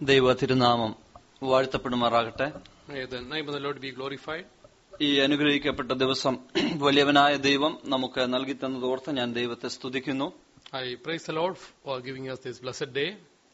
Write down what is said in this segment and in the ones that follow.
ദൈവ തിരുനാമം വാഴ്ത്തപ്പെടുമാറാകട്ടെ. May the name of the Lord be glorified. ഈ അനുഗ്രഹിക്കപ്പെട്ട ദിവസം വലിയവനായ ദൈവം നമുക്ക് നൽകി തന്നതോർത്ത് ഞാൻ ദൈവത്തെ സ്തുതിക്കുന്നു. I praise the Lord for giving us this blessed day.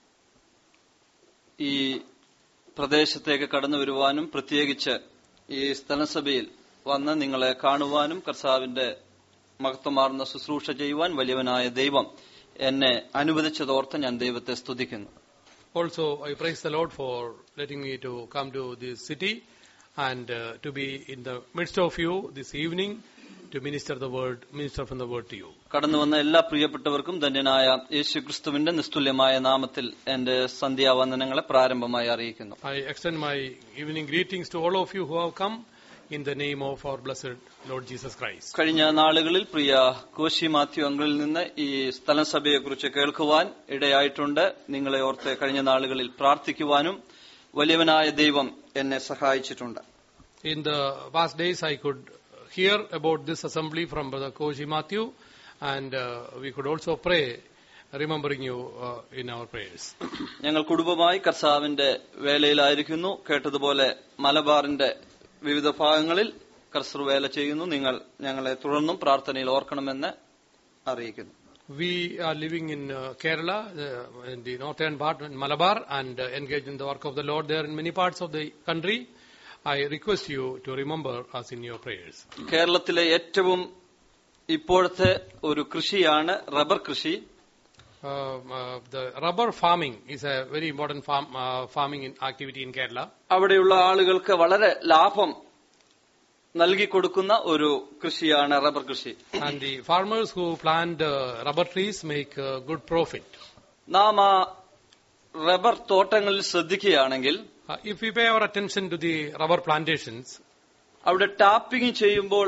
ഈ പ്രദേശത്തേക്ക് കടന്നു വരുവാനും പ്രത്യേകിച്ച് ഈ സ്ഥലസഭയിൽ വന്ന് നിങ്ങളെ കാണുവാനും കർത്താവിന്റെ മഹത്വമാർന്ന ശുശ്രൂഷ ചെയ്യുവാൻ വലിയവനായ ദൈവം എന്നെ അനുവദിച്ചതോർത്ത് ഞാൻ ദൈവത്തെ സ്തുതിക്കുന്നു. Also, I praise the Lord for letting me to come to this city and to be in the midst of you this evening to minister from the word to you. കടന്നു വന്ന എല്ലാ പ്രിയപ്പെട്ടവർക്കും ധന്യനായ യേശുക്രിസ്തുവിന്റെ നിസ്തുല്യമായ നാമത്തിൽ എന്റെ സന്ധ്യാവന്ദനങ്ങളെ പ്രാരംഭമായി അറിയിക്കുന്നു. I extend my evening greetings to all of you who have come in the name of our blessed Lord Jesus Christ. കഴിഞ്ഞ നാളുകളിൽ പ്രിയ കോശി മാത്യു അങ്കിളിൽ നിന്ന് ഈ സ്ഥലസഭയെക്കുറിച്ച് കേൾക്കുവാൻ ഇടയായിട്ടുണ്ട്. നിങ്ങളെ ഓർത്ത് കഴിഞ്ഞ നാളുകളിൽ പ്രാർത്ഥിക്കുവാനും വലിയവനായ ദൈവം എന്നെ സഹായിച്ചിട്ടുണ്ട്. In the past days I could hear about this assembly from Brother Koshi Matthew and we could also pray remembering you in our prayers. ഞങ്ങൾ കുടുംബമായി കർത്താവിന്റെ വേലയിലായിരിക്കുന്നു. കേട്ടതുപോലെ മലബാറിന്റെ വിവിധ ഭാഗങ്ങളിൽ കർത്തൃ വേല ചെയ്യുന്നു. നിങ്ങൾ ഞങ്ങളെ തുടർന്നും പ്രാർത്ഥനയിൽ ഓർക്കണമെന്ന് അറിയിക്കുന്നു. We are living in Kerala, in the northern part, in Malabar, and engaged in the work of the Lord there in many parts of the country. I request you to remember us in your prayers. കേരളത്തിലെ ഏറ്റവും ഇപ്പോഴത്തെ ഒരു കൃഷിയാണ് rubber കൃഷി. The rubber farming is a very important farming activity in Kerala. അവിടെയുള്ള ആളുകൾക്ക് വളരെ ലാഭം നൽകി കൊടുക്കുന്ന ഒരു കൃഷിയാണ് റബ്ബർ കൃഷി. And the farmers who plant rubber trees make good profit. നാം ആ റബ്ബർ തോട്ടങ്ങളിൽ ശ്രദ്ധിക്കുകയാണെങ്കിൽ If we pay our attention to the rubber plantations, അവിടെ ടാപ്പിംഗ് ചെയ്യുമ്പോൾ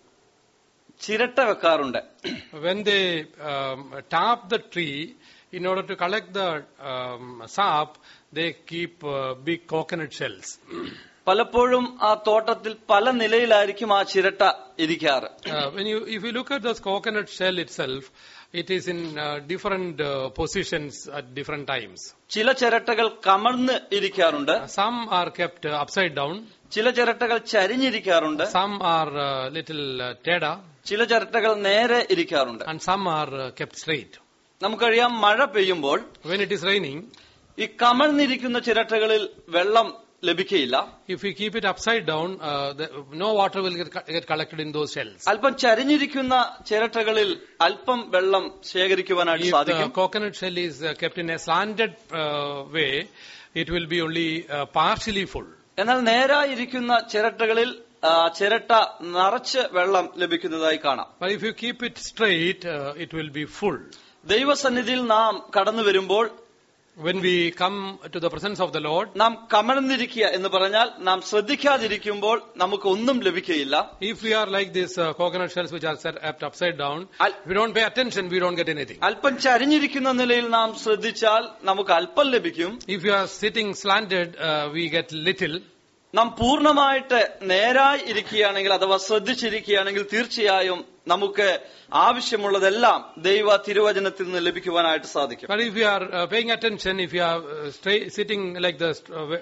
ചിരട്ട വെക്കാറുണ്ട്. when they tap the tree, in order to collect the sap, they keep big coconut shells. പലപ്പോഴും ആ തോട്ടത്തിൽ പല നിലയിലായിരിക്കും ആ ചിരട്ട ഇരിക്കാറ്. If you look at this coconut shell itself, it is in different positions at different times. ചില ചിരട്ടകൾ കമഴ്ന്ന് ഇരിക്കാറുണ്ട്. Some are kept upside down. ചില ചിരട്ടകൾ ചരിഞ്ഞിരിക്കാറുണ്ട്. Some are little teda. ചില ചിരട്ടകൾ നേരെ ഇരിക്കാറുണ്ട്. And some are kept straight. നമുക്കറിയാം മഴ പെയ്യുമ്പോൾ When it is raining, ഈ കമഴ്ന്നിരിക്കുന്ന ചിരട്ടകളിൽ വെള്ളം ലഭിക്കുകയില്ല. if we keep it upside down, no water will get collected in those shells. അല്പം ചരിഞ്ഞിരിക്കുന്ന ചിരട്ടകളിൽ അല്പം വെള്ളം ശേഖരിക്കുവാനായിട്ട് സാധിക്കും. If the coconut shell is kept in a slanted way, it will be only partially full. എന്നാൽ നേരായിരിക്കുന്ന ചിരട്ടകളിൽ ചിരട്ട നിറച്ച് വെള്ളം ലഭിക്കുന്നതായി കാണാം. But if you keep it straight, it will be full. ദൈവസന്നിധിയിൽ നാം കടന്നു വരുമ്പോൾ When we come to the presence of the Lord, നാം കമഴ്ന്നിരിക്കുക എന്ന് പറഞ്ഞാൽ നാം ശ്രദ്ധിക്കാതിരിക്കുമ്പോൾ നമുക്ക് ഒന്നും ലഭിക്കുകയില്ല. if we are like these coconut shells which are set up upside down, if we don't pay attention, we don't get anything. അല്പം ചരിഞ്ഞിരിക്കുന്ന നിലയിൽ നാം ശ്രദ്ധിച്ചാൽ നമുക്ക് അല്പം ലഭിക്കും. If you are sitting slanted, we get little. നാം പൂർണ്ണമായിട്ട് നേരായി ഇരിക്കുകയാണെങ്കിൽ അഥവാ ശ്രദ്ധിച്ചിരിക്കുകയാണെങ്കിൽ തീർച്ചയായും നമുക്ക് ആവശ്യമുള്ളതെല്ലാം ദൈവ തിരുവചനത്തിൽ നിന്ന് ലഭിക്കുവാനായിട്ട് സാധിക്കും. But if we are paying attention, if you are sitting like the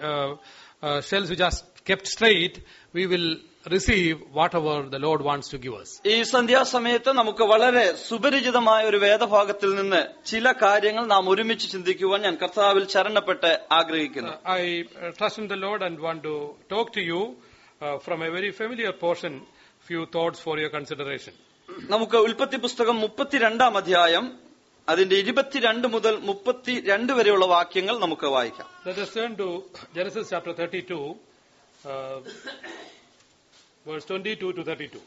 shells which are kept straight, we will receive whatever the Lord wants to give us. ഈ സന്ധ്യാസമയത്ത് നമുക്ക് വളരെ സുപരിചിതമായ ഒരു വേദഭാഗത്തിൽ നിന്ന് ചില കാര്യങ്ങൾ നാം ഒരുമിച്ച് ചിന്തിക്കുവാൻ ഞാൻ കർത്താവിൽ ശരണപ്പെട്ട് ആഗ്രഹിക്കുന്നു. I trust in the Lord and want to talk to you from a very familiar portion, few thoughts for your consideration. നമുക്ക് ഉൽപ്പത്തി പുസ്തകം 32 അധ്യായം അതിന്റെ 22 മുതൽ 32 വരെയുള്ള വാക്യങ്ങൾ നമുക്ക് വായിക്കാം. Let us turn to Genesis chapter 32, verse 22 to 32.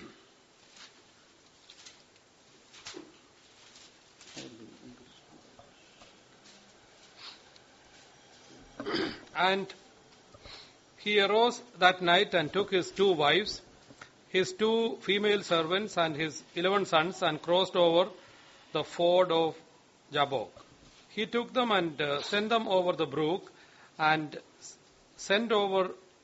And he arose that night and took his 2 wives, his 2 female servants and his 11 sons, and crossed over the ford of Jabbok. He took them and sent them over the brook and sent over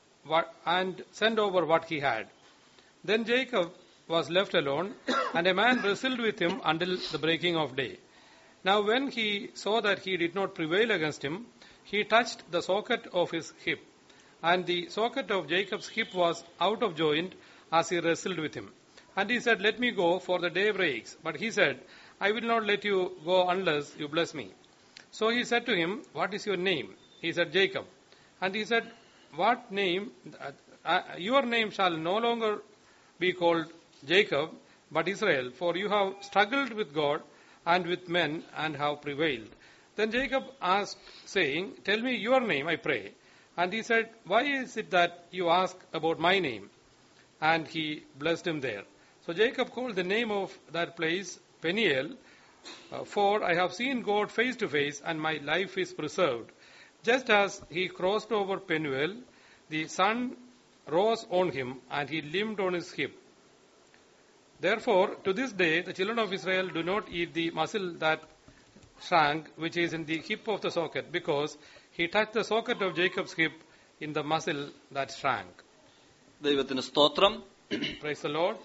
what he had. Then Jacob was left alone, and a man wrestled with him until the breaking of day. Now when he saw that he did not prevail against him, he touched the socket of his hip, and the socket of Jacob's hip was out of joint as he wrestled with him. And he said, "Let me go, for the day breaks." But he said, "I will not let you go unless you bless me." So he said to him, "What is your name?" He said, "Jacob." And he said, "What name? Your name shall no longer be called Jacob, but Israel, for you have struggled with God and with men and have prevailed." Then Jacob asked, saying, "Tell me your name, I pray." And he said, "Why is it that you ask about my name?" And he blessed him there. So Jacob called the name of that place Peniel, for I have seen God face to face, and my life is preserved. Just as he crossed over Penuel, the sun rose on him, and he limped on his hip. Therefore, to this day, the children of Israel do not eat the muscle that shrank, which is in the hip of the socket, because he touched the socket of Jacob's hip in the muscle that shrank. ദൈവത്തിന് സ്തോത്രം. Praise the Lord.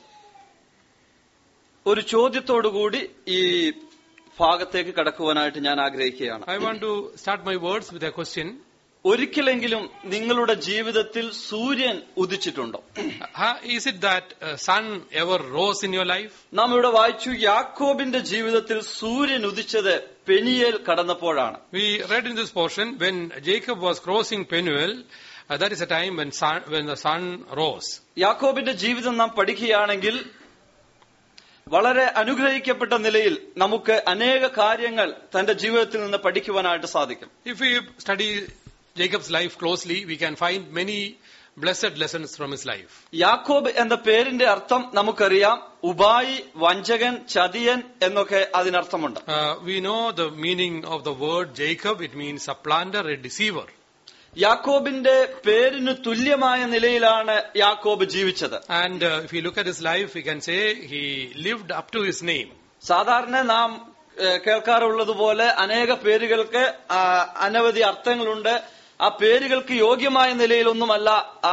ഒരു ചോദ്യത്തോടുകൂടി ഈ ഭാഗത്തേക്ക് കടക്കുവാനായിട്ട് ഞാൻ ആഗ്രഹിക്കുകയാണ്. I want to start my words with a question. ഒരിക്കലെങ്കിലും നിങ്ങളുടെ ജീവിതത്തിൽ സൂര്യൻ ഉദിച്ചിട്ടുണ്ടോ? Is it that sun ever rose in your life? നാം ഇവിടെ വായിച്ചു, യാക്കോബിന്റെ ജീവിതത്തിൽ സൂര്യൻ ഉദിച്ചത് പെനിയേൽ കടന്നപ്പോഴാണ്. We read in this portion when Jacob was crossing Penuel, that is a time when the sun rose. യാക്കോബിന്റെ ജീവിതം നാം പഠിക്കുകയാണെങ്കിൽ വളരെ അനുഗ്രഹിക്കപ്പെട്ട നിലയിൽ നമുക്ക് അനേക കാര്യങ്ങൾ തന്റെ ജീവിതത്തിൽ നിന്ന് പഠിക്കുവാനായിട്ട് സാധിക്കും. If we study Jacob's life closely, we can find many blessed lessons from his life. യാക്കോബ് എന്ന പേരിന്റെ അർത്ഥം നമുക്കറിയാം. ഉപായി, വഞ്ചകൻ, ചതിയൻ എന്നൊക്കെ അതിനർത്ഥമുണ്ട്. We know the meaning of the word Jacob. It means supplanter, a deceiver. യാക്കോബിന്റെ പേരിന് തുല്യമായ നിലയിലാണ് യാക്കോബ് ജീവിച്ചത്. And if we look at his life, we can say he lived up to his name. സാധാരണ നാം കേൾക്കാറുള്ളതുപോലെ അനേക പേരുകൾക്ക് അനവധി അർത്ഥങ്ങളുണ്ട്. ആ പേരുകൾക്ക് യോഗ്യമായ നിലയിലൊന്നുമല്ല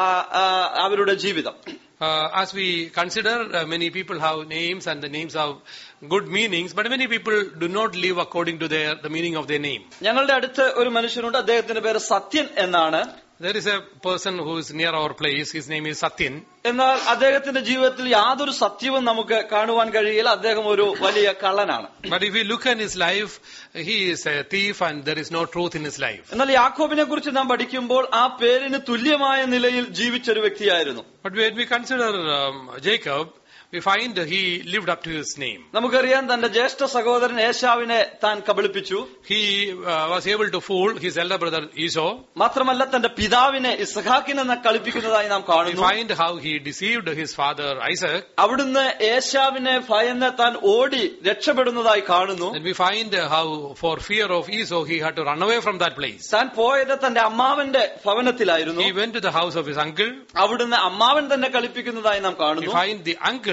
അവരുടെ ജീവിതം. As we consider, many people have names and the names have good meanings, but many people do not live according to the meaning of their name. ഞങ്ങളുടെ അടുത്ത് ഒരു മനുഷ്യനുണ്ട്, അദ്ദേഹത്തിന്റെ പേര് സത്യൻ എന്നാണ്. There is a person who is near our place. His name is Satyan. എന്നാൽ അദ്ദേഹത്തിന്റെ ജീവിതത്തിൽ യാതൊരു സത്യവും നമുക്ക് കാണുവാൻ കഴിയില്ല. അദ്ദേഹം ഒരു വലിയ കള്ളനാണ്. But if we look at his life, he is a thief and there is no truth in his life. എന്നാൽ യാക്കോബിനെ കുറിച്ച് നാം പഠിക്കുമ്പോൾ ആ പേരിന് തുല്യമായ നിലയിൽ ജീവിച്ചൊരു വ്യക്തിയായിരുന്നു. But when we consider Jacob, we find he lived up to his name. നമുക്കറിയാം, തന്റെ ജ്യേഷ്ഠ സഹോദരൻ ഏശാവിനെ താൻ കബളിപ്പിച്ചു. He was able to fool his elder brother Esau. മാത്രമല്ല തന്റെ പിതാവിനെ ഇസ്ഹാക്കിനെ കളിപ്പിക്കുന്നതായി നാം കാണുന്നു. We find how he deceived his father Isaac. അവിടുന്ന് ഏശാവിനെ ഭയന്ന് താൻ ഓടി രക്ഷപ്പെടുന്നതായി കാണുന്നു. And we find how for fear of Esau he had to run away from that place. താൻ പോയത് തന്റെ അമ്മാവന്റെ ഭവനത്തിലായിരുന്നു. He went to the house of his uncle. അവിടുന്ന് അമ്മാവൻ തന്നെ കളിപ്പിക്കുന്നതായി നാം കാണുന്നു. We find the uncle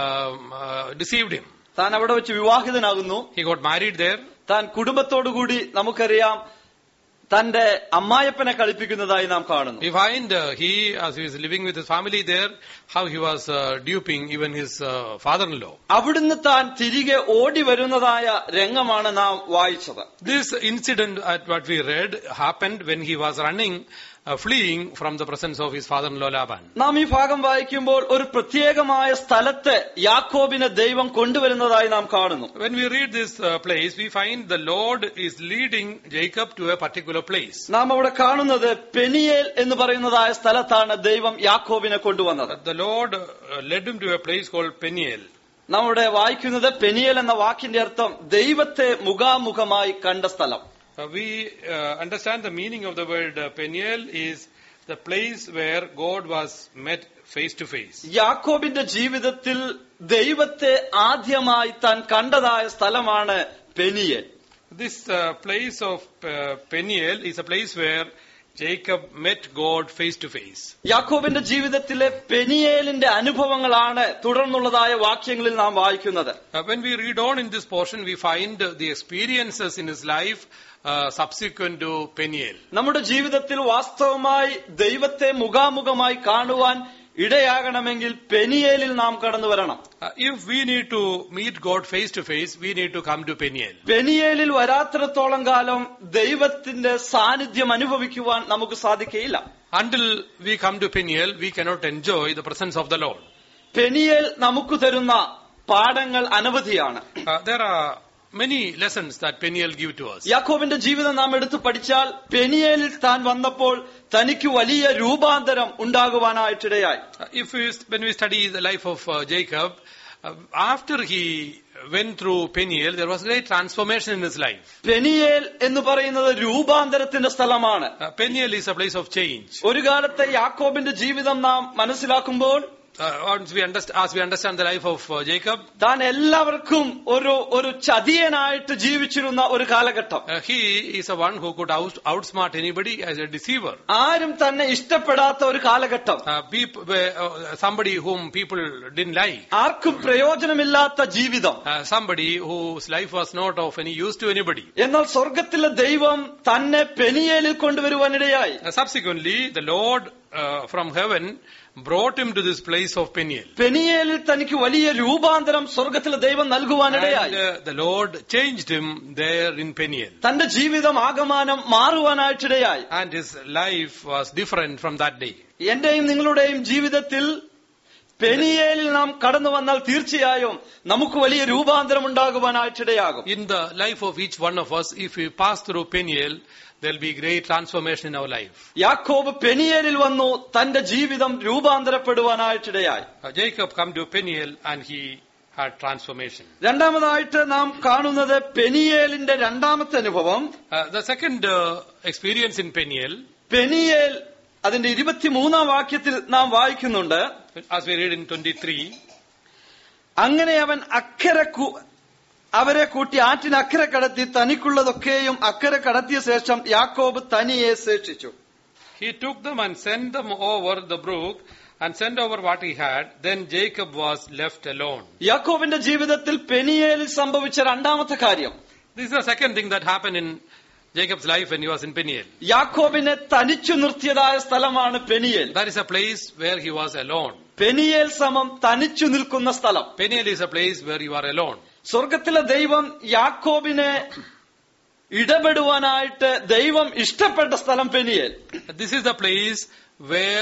deceived him. താൻ അവിടെ വെച്ച് വിവാഹിതനാകുന്നു. He got married there. താൻ കുടുംബത്തോടുകൂടി നമുക്കറിയാം തന്റെ അമ്മായപ്പനെ കളിപ്പിക്കുന്നതായി നാം കാണുന്നു. We find he, as he was living with his family there, how he was duping even his father-in-law. അവിടുന്ന് താൻ തിരികെ ഓടി വരുന്നതായ രംഗമാണ് നാം വായിച്ചത്. This incident at what we read happened when he was running, fleeing from the presence of his father-in-law Laban. നാം ഈ ഭാഗം വായിക്കുമ്പോൾ ഒരു പ്രത്യേകമായ സ്ഥലത്ത് യാക്കോബിനെ ദൈവം കൊണ്ടുവരുന്നതായി നാം കാണുന്നു. When we read this place, we find the Lord is leading Jacob to a particular place. നാം അവിടെ കാണുന്നത് പെനിയേൽ എന്ന് പറയുന്നതായ സ്ഥലത്താണ് ദൈവം യാക്കോബിനെ കൊണ്ടുവന്നത്. The Lord led him to a place called Peniel. നാം ഇവിടെ വായിക്കുന്നത് പെനിയേൽ എന്ന വാക്കിന്റെ അർത്ഥം ദൈവത്തെ മുഖാമുഖമായി കണ്ട സ്ഥലം. We understand the meaning of the word Peniel is the place where God was met face to face. യാക്കോബിന്റെ ജീവിതത്തിൽ ദൈവത്തെ ആദ്യമായി താൻ കണ്ടതായ സ്ഥലമാണ് Peniel. This place of Peniel is a place where Jacob met God face to face. യാക്കോബിന്റെ ജീവിതത്തിലെ പെനിയേലിന്റെ അനുഭവങ്ങളാണ് തുടർന്നുള്ളതായ വാക്യങ്ങളിൽ നാം വായിക്കുന്നത്. When we read on in this portion, we find the experiences in his life subsequent to Peniel. നമ്മുടെ ജീവിതത്തിൽ വാസ്തവമായി ദൈവത്തെ മുഖാമുഖമായി കാണുവാൻ ഇടയാകണമെങ്കിൽ പെനിയേലിൽ നാം കടന്നു വരണം. If we need to meet God face to face, we need to come to Peniel. പെനിയേലിൽ വരാത്തിടത്തോളം കാലം ദൈവത്തിന്റെ സാന്നിധ്യം അനുഭവിക്കുവാൻ നമുക്ക് സാധിക്കുകയില്ല. Until we come to Peniel, we cannot enjoy the presence of the Lord. Peniel നമുക്ക് തരുന്ന പാഠങ്ങൾ അനവധിയാണ്. There are many lessons that Peniel give to us. യാക്കോബിന്റെ ജീവിതം നാം എടുത്തു പഠിച്ചാൽ പെനിയേലിൽ താൻ വന്നപ്പോൾ തനിക്ക് വലിയ രൂപാന്തരം ഉണ്ടാകുവാനായിട്ടിടയായി. When we study the life of Jacob, after he went through Peniel, there was great transformation in his life. Peniel എന്ന് പറയുന്നത് രൂപാന്തരത്തിന്റെ സ്ഥലമാണ്. Peniel is a place of change. ഒരു കാലത്തെ യാക്കോബിന്റെ ജീവിതം നാം മനസ്സിലാക്കുമ്പോൾ As we understand the life of Jacob, താൻ എല്ലാവർക്കും ഒരു ചതിയനായിട്ട് ജീവിച്ചിരുന്ന ഒരു കാലഘട്ടം. he is a one who could outsmart anybody as a deceiver. ആരും തന്നെ ഇഷ്ടപ്പെടാത്ത ഒരു കാലഘട്ടം. Somebody whom people didn't like. ആർക്കും പ്രയോജനമില്ലാത്ത ജീവിതം. Somebody whose life was not of any use to anybody. എന്നാൽ സ്വർഗത്തിലെ ദൈവം തന്നെ പെനിയേലിൽ കൊണ്ടുവരുവാനിടയായി. Subsequently, the Lord from heaven brought him to this place of Peniel. പെനിയേലിൽ തനിക്ക് വലിയ രൂപാന്തരം സ്വർഗത്തിലെ ദൈവം നൽകുവാനിടയായി. And the Lord changed him there in Peniel. തന്റെ ജീവിതം ആകമാനം മാറുവാനായിട്ടിടയായി. And his life was different from that day. എന്റെയും നിങ്ങളുടെയും ജീവിതത്തിൽ പെനിയേലിൽ നാം കടന്നു വന്നാൽ തീർച്ചയായും നമുക്ക് വലിയ രൂപാന്തരം ഉണ്ടാകുവാനായിട്ടിടയാകും. In the life of each one of us, if we pass through Peniel, there will be great transformation in our life. യാക്കോബ് പെനിയേലിൽ വന്നു തന്റെ ജീവിതം രൂപാന്തരപ്പെടുവാനായിട്ടിടയായി. Jacob come to Peniel and he had transformation. രണ്ടാമതായിട്ട് നാം കാണുന്നത് പെനിയേലിന്റെ രണ്ടാമത്തെ അനുഭവം. The second experience in Peniel, Peniel അതിന്റെ 23-ാം വാക്യത്തിൽ നാം വായിക്കുന്നുണ്ട്. as we read in 23, അങ്ങനെ അവൻ അവരെ കൂട്ടി ആറ്റിനക്കരെ കടത്തി തനിക്കുള്ളതൊക്കെയും അക്കരെ കടത്തിയ ശേഷം യാക്കോബ് തനിയെ ശേഷിച്ചു. He took them and sent them over the brook and sent over what he had. Then Jacob was left alone. യാക്കോബിന്റെ ജീവിതത്തിൽ പെനിയേലിൽ സംഭവിച്ച രണ്ടാമത്തെ കാര്യം. This is the second thing that happened in Jacob's life when he was in Peniel. യാക്കോബിനെ തനിച്ചു നിർത്തിയതായ സ്ഥലമാണ് Peniel. That is a place where he was alone. Peniel സമം തനിച്ചു നിൽക്കുന്ന സ്ഥലം. Peniel is a place where you are alone. സ്വർഗത്തിലെ ദൈവം യാക്കോബിനെ ഇടപെടുവാനായിട്ട് ദൈവം ഇഷ്ടപ്പെട്ട സ്ഥലം Peniel. This is the place where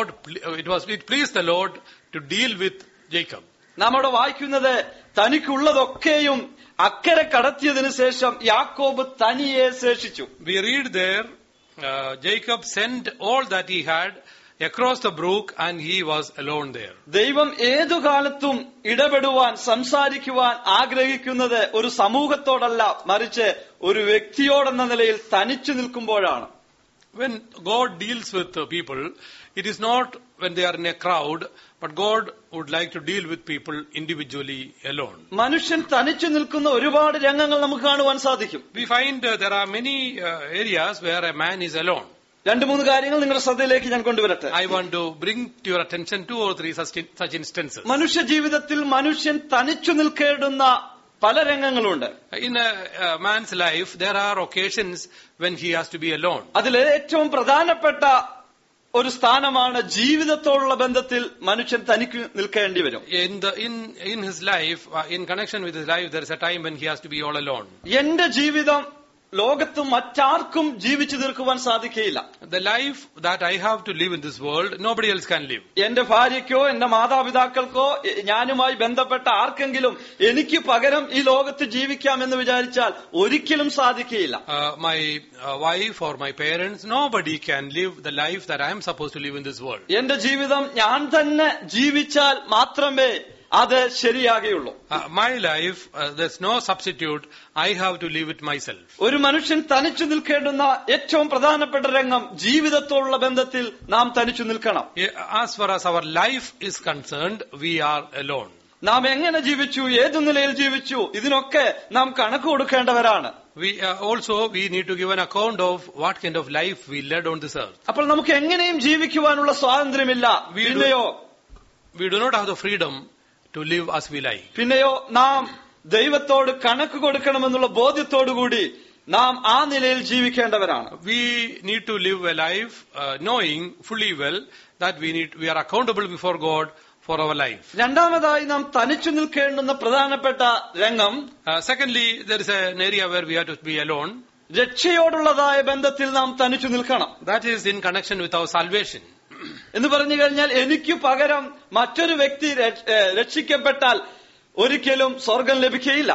it pleased the Lord to deal with Jacob. നാം അവിടെ വായിക്കുന്നത് തനിക്കുള്ളതൊക്കെയും അക്കരെ കടത്തിയതിനു ശേഷം യാക്കോബ് തനിയെ ശേഷിച്ചു. We read there, Jacob sent all that he had across the brook and he was alone there. ദൈവം ഏതു കാലത്തും ഇടപെടുവാൻ സംസാരിക്കുവാൻ ആഗ്രഹിക്കുന്നത് ഒരു സമൂഹത്തോടല്ല, മറിച്ച് ഒരു വ്യക്തിയോടെന്ന നിലയിൽ തനിച്ചു നിൽക്കുമ്പോഴാണ്. When God deals with people, it is not when they are in a crowd, but God would like to deal with people individually alone. മനുഷ്യൻ തനിച്ചു നിൽക്കുന്ന ഒരുപാട് രംഗങ്ങൾ നമുക്ക് കാണുവാൻ സാധിക്കും. We find there are many areas where a man is alone. 2-3 കാര്യങ്ങൾ നിങ്ങളുടെ ശ്രദ്ധയിലേക്ക് ഞാൻ കൊണ്ടുവരട്ടെ. I want to bring to your attention 2 or 3 such instances. മനുഷ്യ ജീവിതത്തിൽ മനുഷ്യൻ തനിച്ചു നിൽക്കേണ്ടുന്ന പല രംഗങ്ങളുണ്ട്. In a man's life, there are occasions when he has to be alone. അതിൽ ഏറ്റവും പ്രധാനപ്പെട്ട ഒരു സ്ഥാനമാണ് ജീവിതത്തോടുള്ള ബന്ധത്തിൽ മനുഷ്യൻ തനിക്ക് നിൽക്കേണ്ടി വരും. In his life, in connection with his life, there is a time when he has to be all alone. എന്റെ ജീവിതം ലോകത്ത് മറ്റാർക്കും ജീവിച്ചു തീർക്കുവാൻ സാധിക്കുകയില്ല. The life that I have to live in this world, nobody else can live. എന്റെ ഭാര്യയ്ക്കോ എന്റെ മാതാപിതാക്കൾക്കോ ഞാനുമായി ബന്ധപ്പെട്ട ആർക്കെങ്കിലും എനിക്ക് പകരം ഈ ലോകത്ത് ജീവിക്കാമെന്ന് വിചാരിച്ചാൽ ഒരിക്കലും സാധിക്കുകയില്ല. My wife or my parents, nobody can live the life that I am supposed to live in this world. എന്റെ ജീവിതം ഞാൻ തന്നെ ജീവിച്ചാൽ മാത്രമേ അത് ശരിയാകുകയുള്ളൂ. My life, there's no substitute. I have to live it myself. ഒരു മനുഷ്യൻ തനിച്ചു നിൽക്കേണ്ടുന്ന ഏറ്റവും പ്രധാനപ്പെട്ട രംഗം ജീവിതത്തോടുള്ള ബന്ധത്തിൽ നാം തനിച്ചു നിൽക്കണം. As far as our life is concerned, we are alone. നാം എങ്ങനെ ജീവിച്ചു, ഏതു നിലയിൽ ജീവിച്ചു, ഇതിനൊക്കെ നാം കണക്ക് കൊടുക്കേണ്ടവരാണ്. We need to give an account of what kind of life we led on this earth. അപ്പോൾ നമുക്ക് എങ്ങനെയും ജീവിക്കുവാനുള്ള സ്വാതന്ത്ര്യമില്ല. We do not have the freedom to live as we like. പിന്നെയോ നാം ദൈവത്തോട് കണക്ക് കൊടുക്കണമെന്നുള്ള ബോധ്യത്തോടുകൂടി നാം ആ നിലയിൽ ജീവിക്കേണ്ടവരാണ്. We need to live a life knowing fully well that we are accountable before God for our life. രണ്ടാമതായി നാം തനിച്ചു നിൽക്കേണ്ടുന്ന പ്രധാനപ്പെട്ട രംഗം, Secondly, there is an area where we have to be alone. രക്ഷയോടുള്ളതായ ബന്ധത്തിൽ നാം തനിച്ചു നിൽക്കണം. That is in connection with our salvation. എന്ന് പറഞ്ഞു കഴിഞ്ഞാൽ എനിക്ക് പകരം മറ്റൊരു വ്യക്തി രക്ഷിക്കപ്പെട്ടാൽ ഒരിക്കലും സ്വർഗം ലഭിക്കുകയില്ല.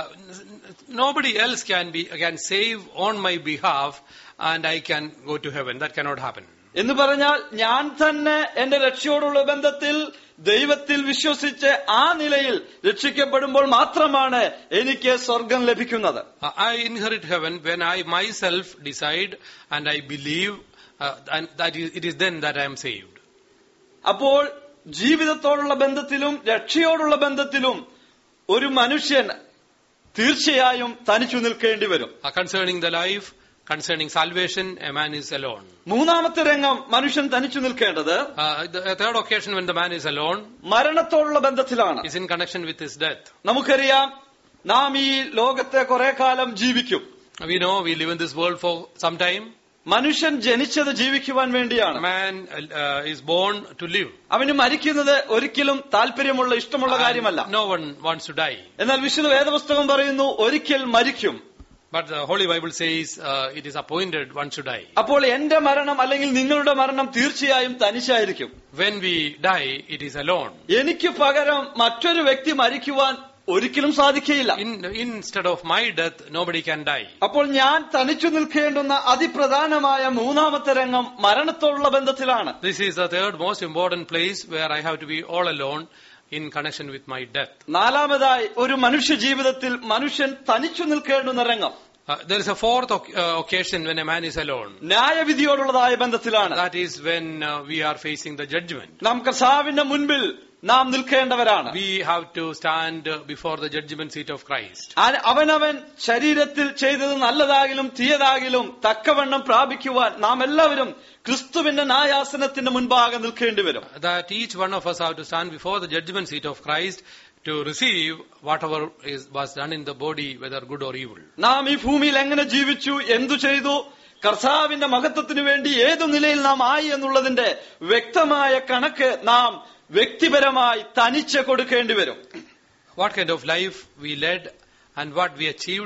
Nobody else can save on my behalf and I can go to heaven. That cannot happen. എന്ന് പറഞ്ഞാൽ ഞാൻ തന്നെ എന്റെ രക്ഷയോടുള്ള ബന്ധത്തിൽ ദൈവത്തിൽ വിശ്വസിച്ച് ആ നിലയിൽ രക്ഷിക്കപ്പെടുമ്പോൾ മാത്രമാണ് എനിക്ക് സ്വർഗം ലഭിക്കുന്നത്. I inherit heaven when I myself decide and I believe and that it is then that I am saved. അപ്പോൾ ജീവിതത്തോടുള്ള ബന്ധത്തിലും രക്ഷയോടുള്ള ബന്ധത്തിലും ഒരു മനുഷ്യൻ തീർച്ചയായും തനിച്ചു നിൽക്കേണ്ടി വരും. Concerning the life, concerning salvation, a man is alone. മൂന്നാമത്തെ രംഗം മനുഷ്യൻ തനിച്ചു നിൽക്കേണ്ടത് The third occasion when the man is alone മരണത്തോടുള്ള ബന്ധത്തിലാണ്. is in connection with his death. നമുക്കറിയാം നാം ഈ ലോകത്തെ കുറെ കാലം ജീവിക്കും. We know we live in this world for some time. മനുഷ്യൻ ജനിച്ചത് ജീവിക്കുവാൻ വേണ്ടിയാണ്. Man is born to live. അവന് മരിക്കുന്നത് ഒരിക്കലും താല്പര്യമുള്ള ഇഷ്ടമുള്ള കാര്യമല്ല. No one wants to die. എന്നാൽ വിശുദ്ധ വേദപുസ്തകം പറയുന്നു ഒരിക്കൽ മരിക്കും. But the Holy Bible says it is appointed one should die. അപ്പോൾ എന്റെ മരണം അല്ലെങ്കിൽ നിങ്ങളുടെ മരണം തീർച്ചയായും തനിച്ചായിരിക്കും. When we die, it is alone. എനിക്ക് പകരം മറ്റൊരു വ്യക്തി മരിക്കുവാൻ ഒരിക്കലും സാധിക്കുകയില്ല. Instead of my death, nobody can die. അപ്പോൾ ഞാൻ തനിച്ചു നിൽക്കേണ്ടുന്ന അതിപ്രധാനമായ മൂന്നാമത്തെ രംഗം മരണത്തോടുള്ള ബന്ധത്തിലാണ്. This is the third most important place where I have to be all alone in connection with my death. നാലാമതായി ഒരു മനുഷ്യ ജീവിതത്തിൽ മനുഷ്യൻ തനിച്ചു നിൽക്കേണ്ടുന്ന രംഗം, there is a fourth occasion when a man is alone. ന്യായവിധിയോടുള്ളതായ ബന്ധത്തിലാണ്. That is when we are facing the judgment. നാം കർത്താവിന്റെ മുൻപിൽ നാം നിൽക്കേണ്ടവരാണ്. We have to stand before the judgment seat of Christ. അവനവൻ ശരീരത്തിൽ ചെയ്തത് നല്ലതാകിലും തീയതാകിലും തക്കവണ്ണം പ്രാപിക്കുവാൻ നാം എല്ലാവരും ക്രിസ്തുവിന്റെ ന്യായാസനത്തിന്റെ മുൻപാകെ നിൽക്കേണ്ടി വരും. That each one of us have to stand before the judgment seat of Christ to receive whatever was done in the body, whether good or evil. നാം ഈ ഭൂമിയിൽ എങ്ങനെ ജീവിച്ചു, എന്തു ചെയ്തു, കർത്താവിന്റെ മഹത്വത്തിനു വേണ്ടി ഏതു നിലയിൽ നാം ആയി എന്നുള്ളതിന്റെ വ്യക്തമായ കണക്ക് നാം വ്യക്തിപരമായി തനിച്ച് കൊടുക്കേണ്ടി വരും. What kind of life we led and what we achieved,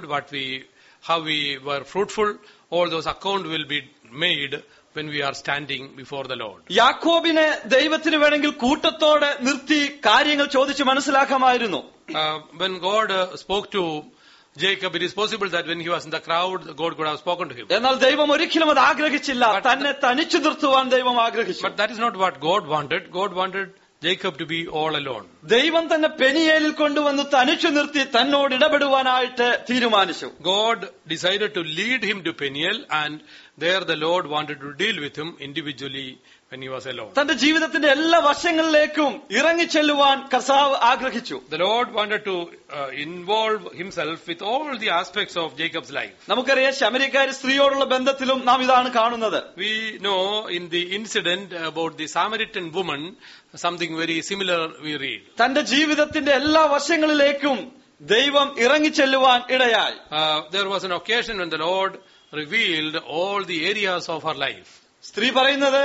how we were fruitful, all those accounts will be made when we are standing before the Lord. യാക്കോബിനെ ദൈവത്തിന് വേണമെങ്കിൽ കൂട്ടത്തോടെ നിർത്തി കാര്യങ്ങൾ ചോദിച്ച് മനസ്സിലാക്കാമായിരുന്നു. When God spoke to Jacob, it is possible that when he was in the crowd, God could have spoken to him. എന്നാൽ ദൈവം ഒരിക്കലും അത് ആഗ്രഹിച്ചില്ല. തന്നെ തനിച്ചു നിർത്തുവാൻ ദൈവം ആഗ്രഹിച്ചു. But that is not what God wanted. God wanted Jacob to be all alone. ദൈവം തന്നെ പെനിയേലിൽ കൊണ്ടുവന്ന് തനിച്ചു നിർത്തി തന്നോട് ഇടപെടുവാനായിട്ട് തീരുമാനിച്ചു. God decided to lead him to Peniel, and there the Lord wanted to deal with him individually when he was alone. തന്റെ ജീവിതത്തിന്റെ എല്ലാ വശങ്ങളിലേക്കും ഇറങ്ങിച്ചെല്ലുവാൻ കർത്താവ് ആഗ്രഹിച്ചു. The Lord wanted to involve himself with all the aspects of Jacob's life. നമുക്കറിയാം ശമരിയക്കാരി സ്ത്രീയോടുള്ള ബന്ധത്തിലും നാം ഇതാണ് കാണുന്നത്. We know in the incident about the Samaritan woman, something very similar we read. തന്റെ ജീവിതത്തിന്റെ എല്ലാ വശങ്ങളിലേക്കും ദൈവം ഇറങ്ങിച്ചെല്ലുവാൻ ഇടയായി. There was an occasion when the Lord revealed all the areas of her life. സ്ത്രീ പറയുന്നത്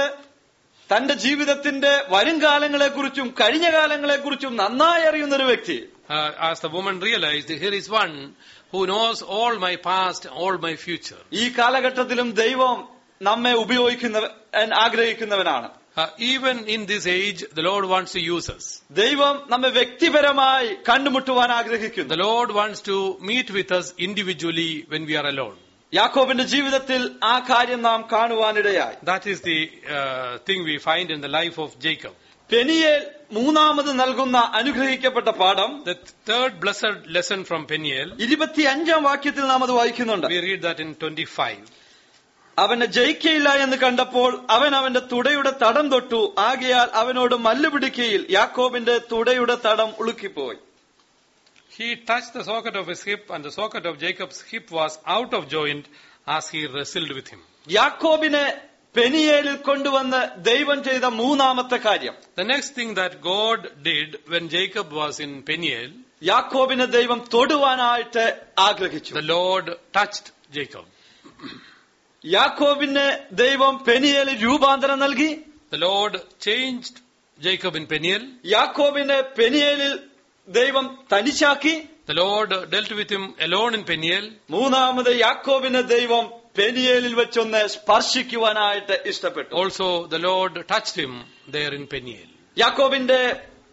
തന്റെ ജീവിതത്തിന്റെ വരുംകാലങ്ങളെക്കുറിച്ചും കഴിഞ്ഞ കാലങ്ങളെക്കുറിച്ചും നന്നായി അറിയുന്ന ഒരു വ്യക്തി. As the woman realized, here is one who knows all my past, all my future. ഈ കാലഘട്ടത്തിലും ദൈവം നമ്മെ ആഗ്രഹിക്കുന്നവനാണ്. Even in this age, the Lord wants to use us. ദൈവം നമ്മെ വ്യക്തിപരമായി കണ്ടുമുട്ടുവാൻ ആഗ്രഹിക്കുന്നു. The Lord wants to meet with us individually when we are alone. യാക്കോബിന്റെ ജീവിതത്തിൽ ആ കാര്യം നാം കാണുവാനിടയായി. That is the thing we find in the life of Jacob. Peniel മൂന്നാമത് നൽകുന്ന അനുഗ്രഹിക്കപ്പെട്ട പാഠം, The third blessed lesson from Peniel, 25-ാം വാക്യത്തിൽ നാം അത് വായിക്കുന്നുണ്ട്. we read that in 25. അവനെ ജയിക്കയില്ല എന്ന് കണ്ടപ്പോൾ അവൻ അവന്റെ തുടയുടെ തടം തൊട്ടു, ആകയാൽ അവനോട് മല്ലുപിടിക്കയിൽ യാക്കോബിന്റെ തുടയുടെ തടം ഉളുക്കിപ്പോയി. He touched the socket of his hip, and the socket of Jacob's hip was out of joint as he wrestled with him. യാക്കോബിനെ പെനിയേലിൽ കൊണ്ടുവന്ന് ദൈവം ചെയ്ത മൂന്നാമത്തെ കാര്യം, The next thing that God did when Jacob was in Peniel, യാക്കോബിനെ ദൈവം തൊടുവാനായിട്ട് ആഗ്രഹിച്ചു. the Lord touched Jacob. യാക്കോബിന് ദൈവം പെനിയേലിൽ രൂപാന്തരം നൽകി. The Lord changed Jacob in Peniel. യാക്കോബിനെ പെനിയേലിൽ ദൈവം തനിച്ചാക്കി. The Lord dealt with him alone in Peniel. മൂന്നാമത് യാക്കോബിനെ ദൈവം പെനിയേലിൽ വെച്ചൊന്ന് സ്പർശിക്കുവാനായിട്ട് ഇഷ്ടപ്പെട്ടു. Also the Lord touched him there in Peniel. യാക്കോബിന്റെ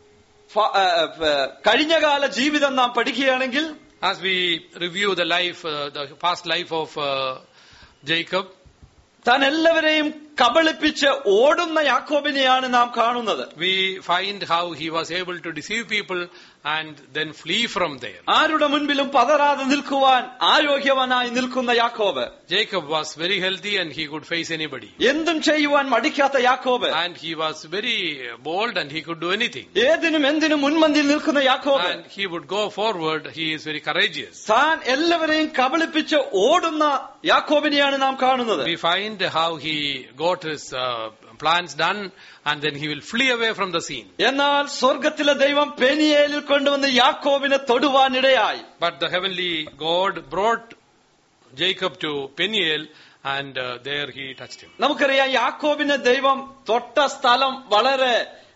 കഴിഞ്ഞകാല ജീവിതം നാം പഠിക്കുകയാണെങ്കിൽ, as we review the life, the past life of Jacob, താൻ എല്ലാവരെയും കബളിപ്പിച്ച് ഓടുന്ന യാക്കോബിനെയാണ് നാം കാണുന്നത്. we find how he was able to deceive people and then flee from there. ആരുടെ മുൻപിലും പതറാതെ നിൽക്കുവാൻ ആരോഗ്യവാനായി നിൽക്കുന്ന യാക്കോബ്. Jacob was very healthy and he could face anybody. എന്തും ചെയ്യുവാൻ മടിക്കാത്ത യാക്കോബ്. And he was very bold and he could do anything. ഏതിനും എന്തിനും മുൻപന്തിയിൽ നിൽക്കുന്ന യാക്കോബ്. And he would go forward. He is very courageous. താൻ എല്ലാവരെയും കബളിപ്പിച്ച് ഓടുന്ന യാക്കോബിനെയാണ് നാം കാണുന്നത്. We find how he got his plans done and then he will flee away from the scene. എന്നാൽ സ്വർഗത്തിലെ ദൈവം പെനിയേലിൽ കൊണ്ടുവന്ന് യാക്കോബിനെ തൊടുവാനിടയായി. But the heavenly God brought Jacob to Peniel and there he touched him. നമുക്കറിയാം യാക്കോബിനെ ദൈവം തൊട്ട സ്ഥലം വളരെ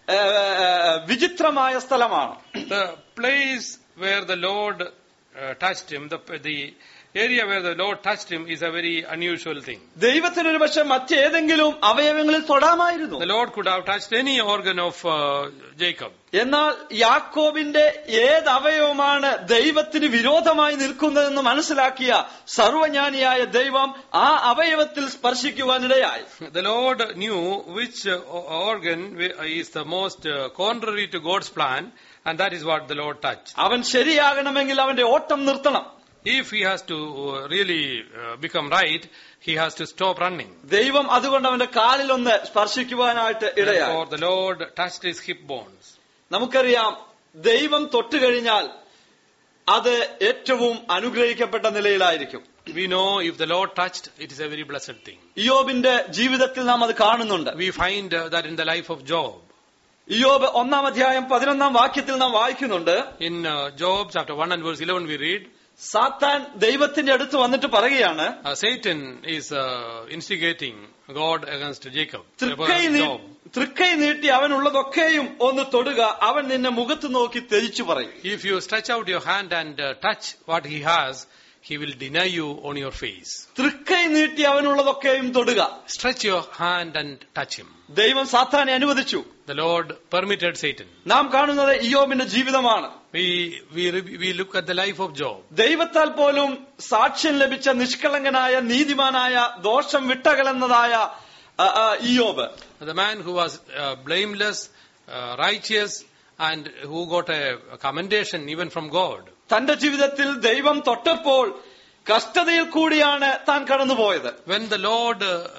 വിചിത്രമായ സ്ഥലമാണ്. The place where the Lord touched him, the area where the Lord touched him is a very unusual thing. ദൈവത്തിന് ഒരു പക്ഷേ മറ്റേതെങ്കിലും അവയവങ്ങളിൽ തൊടാമായിരുന്നു. The Lord could have touched any organ of Jacob. എന്നാൽ യാക്കോബിന്റെ ഏത് അവയവമാണ് ദൈവത്തിന് വിരോധമായി നിൽക്കുന്നതെന്ന് മനസ്സിലാക്കിയ സർവജ്ഞാനിയായ ദൈവം ആ അവയവത്തിൽ സ്പർശിക്കുവാനിടയായി. The Lord knew which organ is the most contrary to God's plan, and that is what the Lord touched. അവൻ ശരിയാകണമെങ്കിൽ അവന്റെ ഓട്ടം നിർത്തണം. If he has to really become right, he has to stop running. ദൈവം അതുകൊണ്ട് അവന്റെ കാലിൽ ഒന്ന് സ്പർശിക്കുവാനായിട്ട് ഇടയായി. Therefore the Lord touched his hip bones. നമുക്കറിയാം, ദൈവം തൊട്ടുകഴിഞ്ഞാൽ അത് ഏറ്റവും അനുഗ്രഹിക്കപ്പെട്ട നിലയിലായിരിക്കും. We know if the Lord touched, it is a very blessed thing. ഇയ്യോബിന്റെ ജീവിതത്തിൽ നാം അത് കാണുന്നുണ്ട്. We find that in the life of Job. ഇയ്യോബ് 1-ാം അധ്യായം 11-ാം വാക്യത്തിൽ നാം വായിക്കുന്നുണ്ട്. In Job chapter 1 and verse 11 we read, സാത്താൻ ദൈവത്തിന്റെ അടുത്ത് വന്നിട്ട് പറയുകയാണ്, Satan is instigating God against Jacob. തൃക്കൈ നീട്ടി അവനുള്ളതൊക്കെയും ഒന്ന് തൊടുക, അവൻ നിന്നെ മുഖത്ത് നോക്കി ത്യജിച്ചു പറയും. If you stretch out your hand and touch what he has, he will deny you on your face. തൃക്കൈ നീട്ടി അവനുള്ളതൊക്കെയും തൊടുക. Stretch your hand and touch him. ദൈവം സാത്താനെ അനുവദിച്ചു. The Lord permitted Satan. നാം കാണുന്നത് ഇയ്യോബിന്റെ ജീവിതമാണ്. We look at the life of Job. ദൈവത്താൽ പോലും സാക്ഷ്യം ലഭിച്ച നിഷ്കളങ്കനായ നീതിമാനായ ദോഷം വിട്ടകലുന്നതായ ഇയ്യോബ്, The man who was blameless, righteous, and who got a commendation even from God. തന്റെ ജീവിതത്തിൽ ദൈവം തൊട്ടപ്പോൾ കഷ്ടതയിൽ കൂടിയാണ് താൻ കടന്നുപോയത്. When the Lord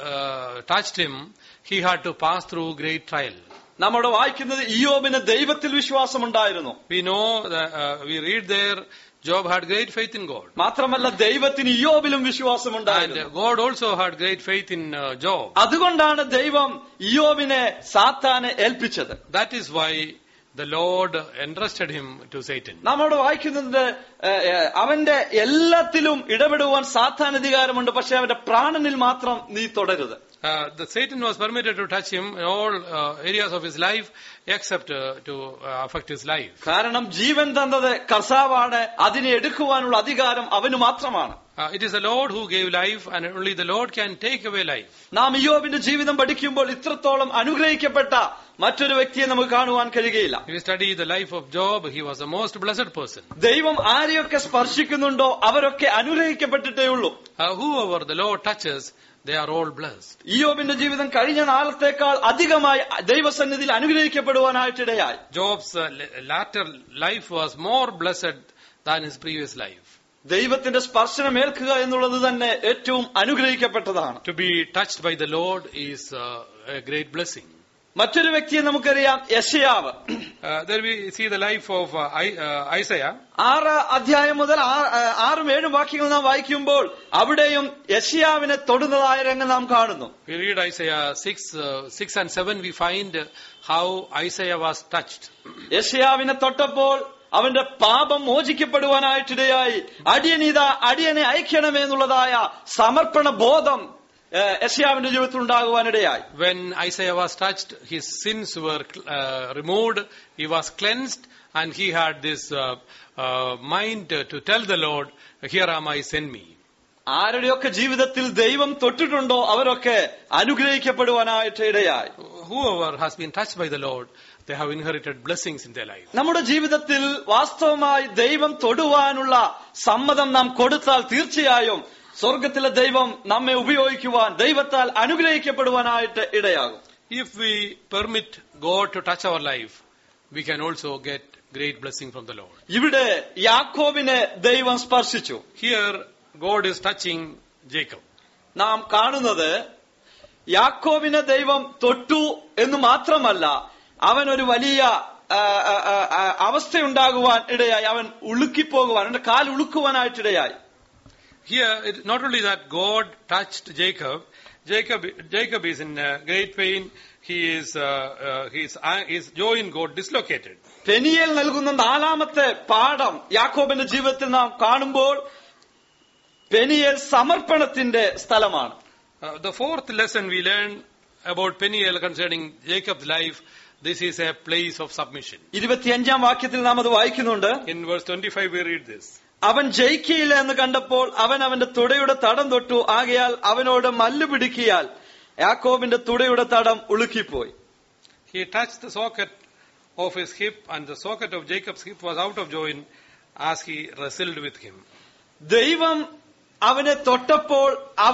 touched him, he had to pass through great trial. നമ്മുടെ വായിക്കുന്നത് ഇയ്യോബിന് ദൈവത്തിൽ വിശ്വാസമുണ്ടായിരുന്നു. We know that we read there Job had great faith in God. മാത്രമല്ല ദൈവത്തിന് ഇയ്യോബിലും വിശ്വാസമുണ്ടായിരുന്നു. And God also had great faith in Job. അതുകൊണ്ടാണ് ദൈവം ഇയ്യോബിനെ സാത്താനെ ഏൽപ്പിച്ചത്. That is why the Lord entrusted him to Satan. നമ്മോട് വായിക്കുന്നത് അവന്റെ എല്ലാത്തിലും ഇടപെടുവാൻ സാത്താൻ അധികാരമുണ്ട്, പക്ഷെ അവന്റെ പ്രാണനിൽ മാത്രം നീ തുടരുത്. The Satan was permitted to touch him in all areas of his life except to affect his life. കാരണം ജീവൻ തന്നത് കർത്താവാണ്, അതിനെ എടുക്കുവാനുള്ള അധികാരം അവന് മാത്രമാണ്. It is the Lord who gave life and only the Lord can take away life. നാം ഇയ്യോബിന്റെ ജീവിതം പഠിക്കുമ്പോൾ ഇത്രത്തോളം അനുഗ്രഹിക്കപ്പെട്ട മറ്റൊരു വ്യക്തിയെ നമുക്ക് കാണുവാൻ കഴിയുകയില്ല. If you study the life of Job, he was the most blessed person. ദൈവം ആരെയൊക്കെ സ്പർശിക്കുന്നുണ്ടോ അവരൊക്കെ അനുഗ്രഹിക്കപ്പെട്ടിട്ടേ ഉള്ളൂ. Whoever the Lord touches, they are all blessed. ഇയ്യോബിന്റെ ജീവിതം കഴിഞ്ഞ നാളത്തേക്കാൾ അധികമായി ദൈവസന്നിധിയിൽ അനുഗ്രഹിക്കപ്പെടുവാനായിട്ടിടയായി. Job's latter life was more blessed than his previous life. ദൈവത്തിന്റെ സ്പർശനം ഏൽക്കുക എന്നുള്ളത് തന്നെ ഏറ്റവും അനുഗ്രഹിക്കപ്പെട്ടതാണ്. To be touched by the Lord is a great blessing. മറ്റൊരു വ്യക്തിയെ നമുക്കറിയാം, യെശയ്യാവ്. There we see the life of Isaiah. 6 അധ്യായം മുതൽ 6-7 വാക്യങ്ങൾ നാം വായിക്കുമ്പോൾ അവിടെയും യെശയ്യാവിനെ തൊടുന്നതായ രംഗം നാം കാണുന്നു. We read Isaiah 6 and 7. We find how Isaiah was touched. യെശയ്യാവിനെ തൊട്ടപ്പോൾ അവന്റെ പാപം മോചിക്കപ്പെടുവാനായിട്ടിടയായി. അടിയനെ അയക്കണമേ എന്നുള്ളതായ സമർപ്പണ ബോധം യെശയ്യാവിന്റെ ജീവിതത്തിൽ ഉണ്ടാകുവാനിടയായി. When Isaiah was touched, his sins were removed, he was cleansed, and he had this mind to tell the Lord, "Here am I, send me." ആരുടെയൊക്കെ ജീവിതത്തിൽ ദൈവം തൊട്ടിട്ടുണ്ടോ അവരൊക്കെ അനുഗ്രഹിക്കപ്പെടുവാനായിട്ട് ഇടയായി. Whoever has been touched by the Lord, they have inherited blessings in their life. നമ്മുടെ ജീവിതത്തിൽ വാസ്തവമായി ദൈവം തൊടുവാനുള്ള സമ്മതം നാം കൊടുത്താൽ തീർച്ചയായും സ്വർഗത്തിലെ ദൈവം നമ്മെ ഉപയോഗിക്കുവാൻ, ദൈവത്താൽ അനുഗ്രഹിക്കപ്പെടുവാനായിട്ട് ഇടയാകും. If we permit God to touch our life, we can also get great blessing from the Lord. ഇവിടെ യാക്കോബിനെ ദൈവം സ്പർശിച്ചു. Here God is touching Jacob. നാം കാണുന്നത് യാക്കോബിനെ ദൈവം തൊട്ടു എന്ന് മാത്രമല്ല, അവൻ ഒരു വലിയ അവസ്ഥയുണ്ടാകുവാൻ ഇടയായി. അവൻ ഉളുക്കിപ്പോകുവാൻ, അവന്റെ കാൽ ഉളുക്കുവാനായിട്ടിടയായി. Here, not only that God touched Jacob, Jacob is in great pain. His joint got dislocated. Peniel നൽകുന്ന നാലാമത്തെ പാഠം യാക്കോബിന്റെ ജീവിതത്തിൽ നാം കാണുമ്പോൾ പെനിയേൽ സമർപ്പണത്തിന്റെ സ്ഥലമാണ്. The fourth lesson we learn about Peniel concerning Jacob's life, this is a place of submission. 25 വാക്യത്തിൽ നാം അത് വായിക്കുന്നുണ്ട്. In verse 25 we read this. അവൻ ജയിക്കയില്ല എന്ന് കണ്ടപ്പോൾ അവൻ അവന്റെ തുടയുടെ തടം തൊട്ടു, ആകയാൽ അവനോട് മല്ല് പിടിക്കിയാൽ യാക്കോബിന്റെ തുടയുടെ തടം ഉളുക്കിപ്പോയി. He touched the socket of his hip, and the socket of Jacob's hip was out of joint as he wrestled with him. ദൈവം അവനെ തൊട്ടപ്പോൾ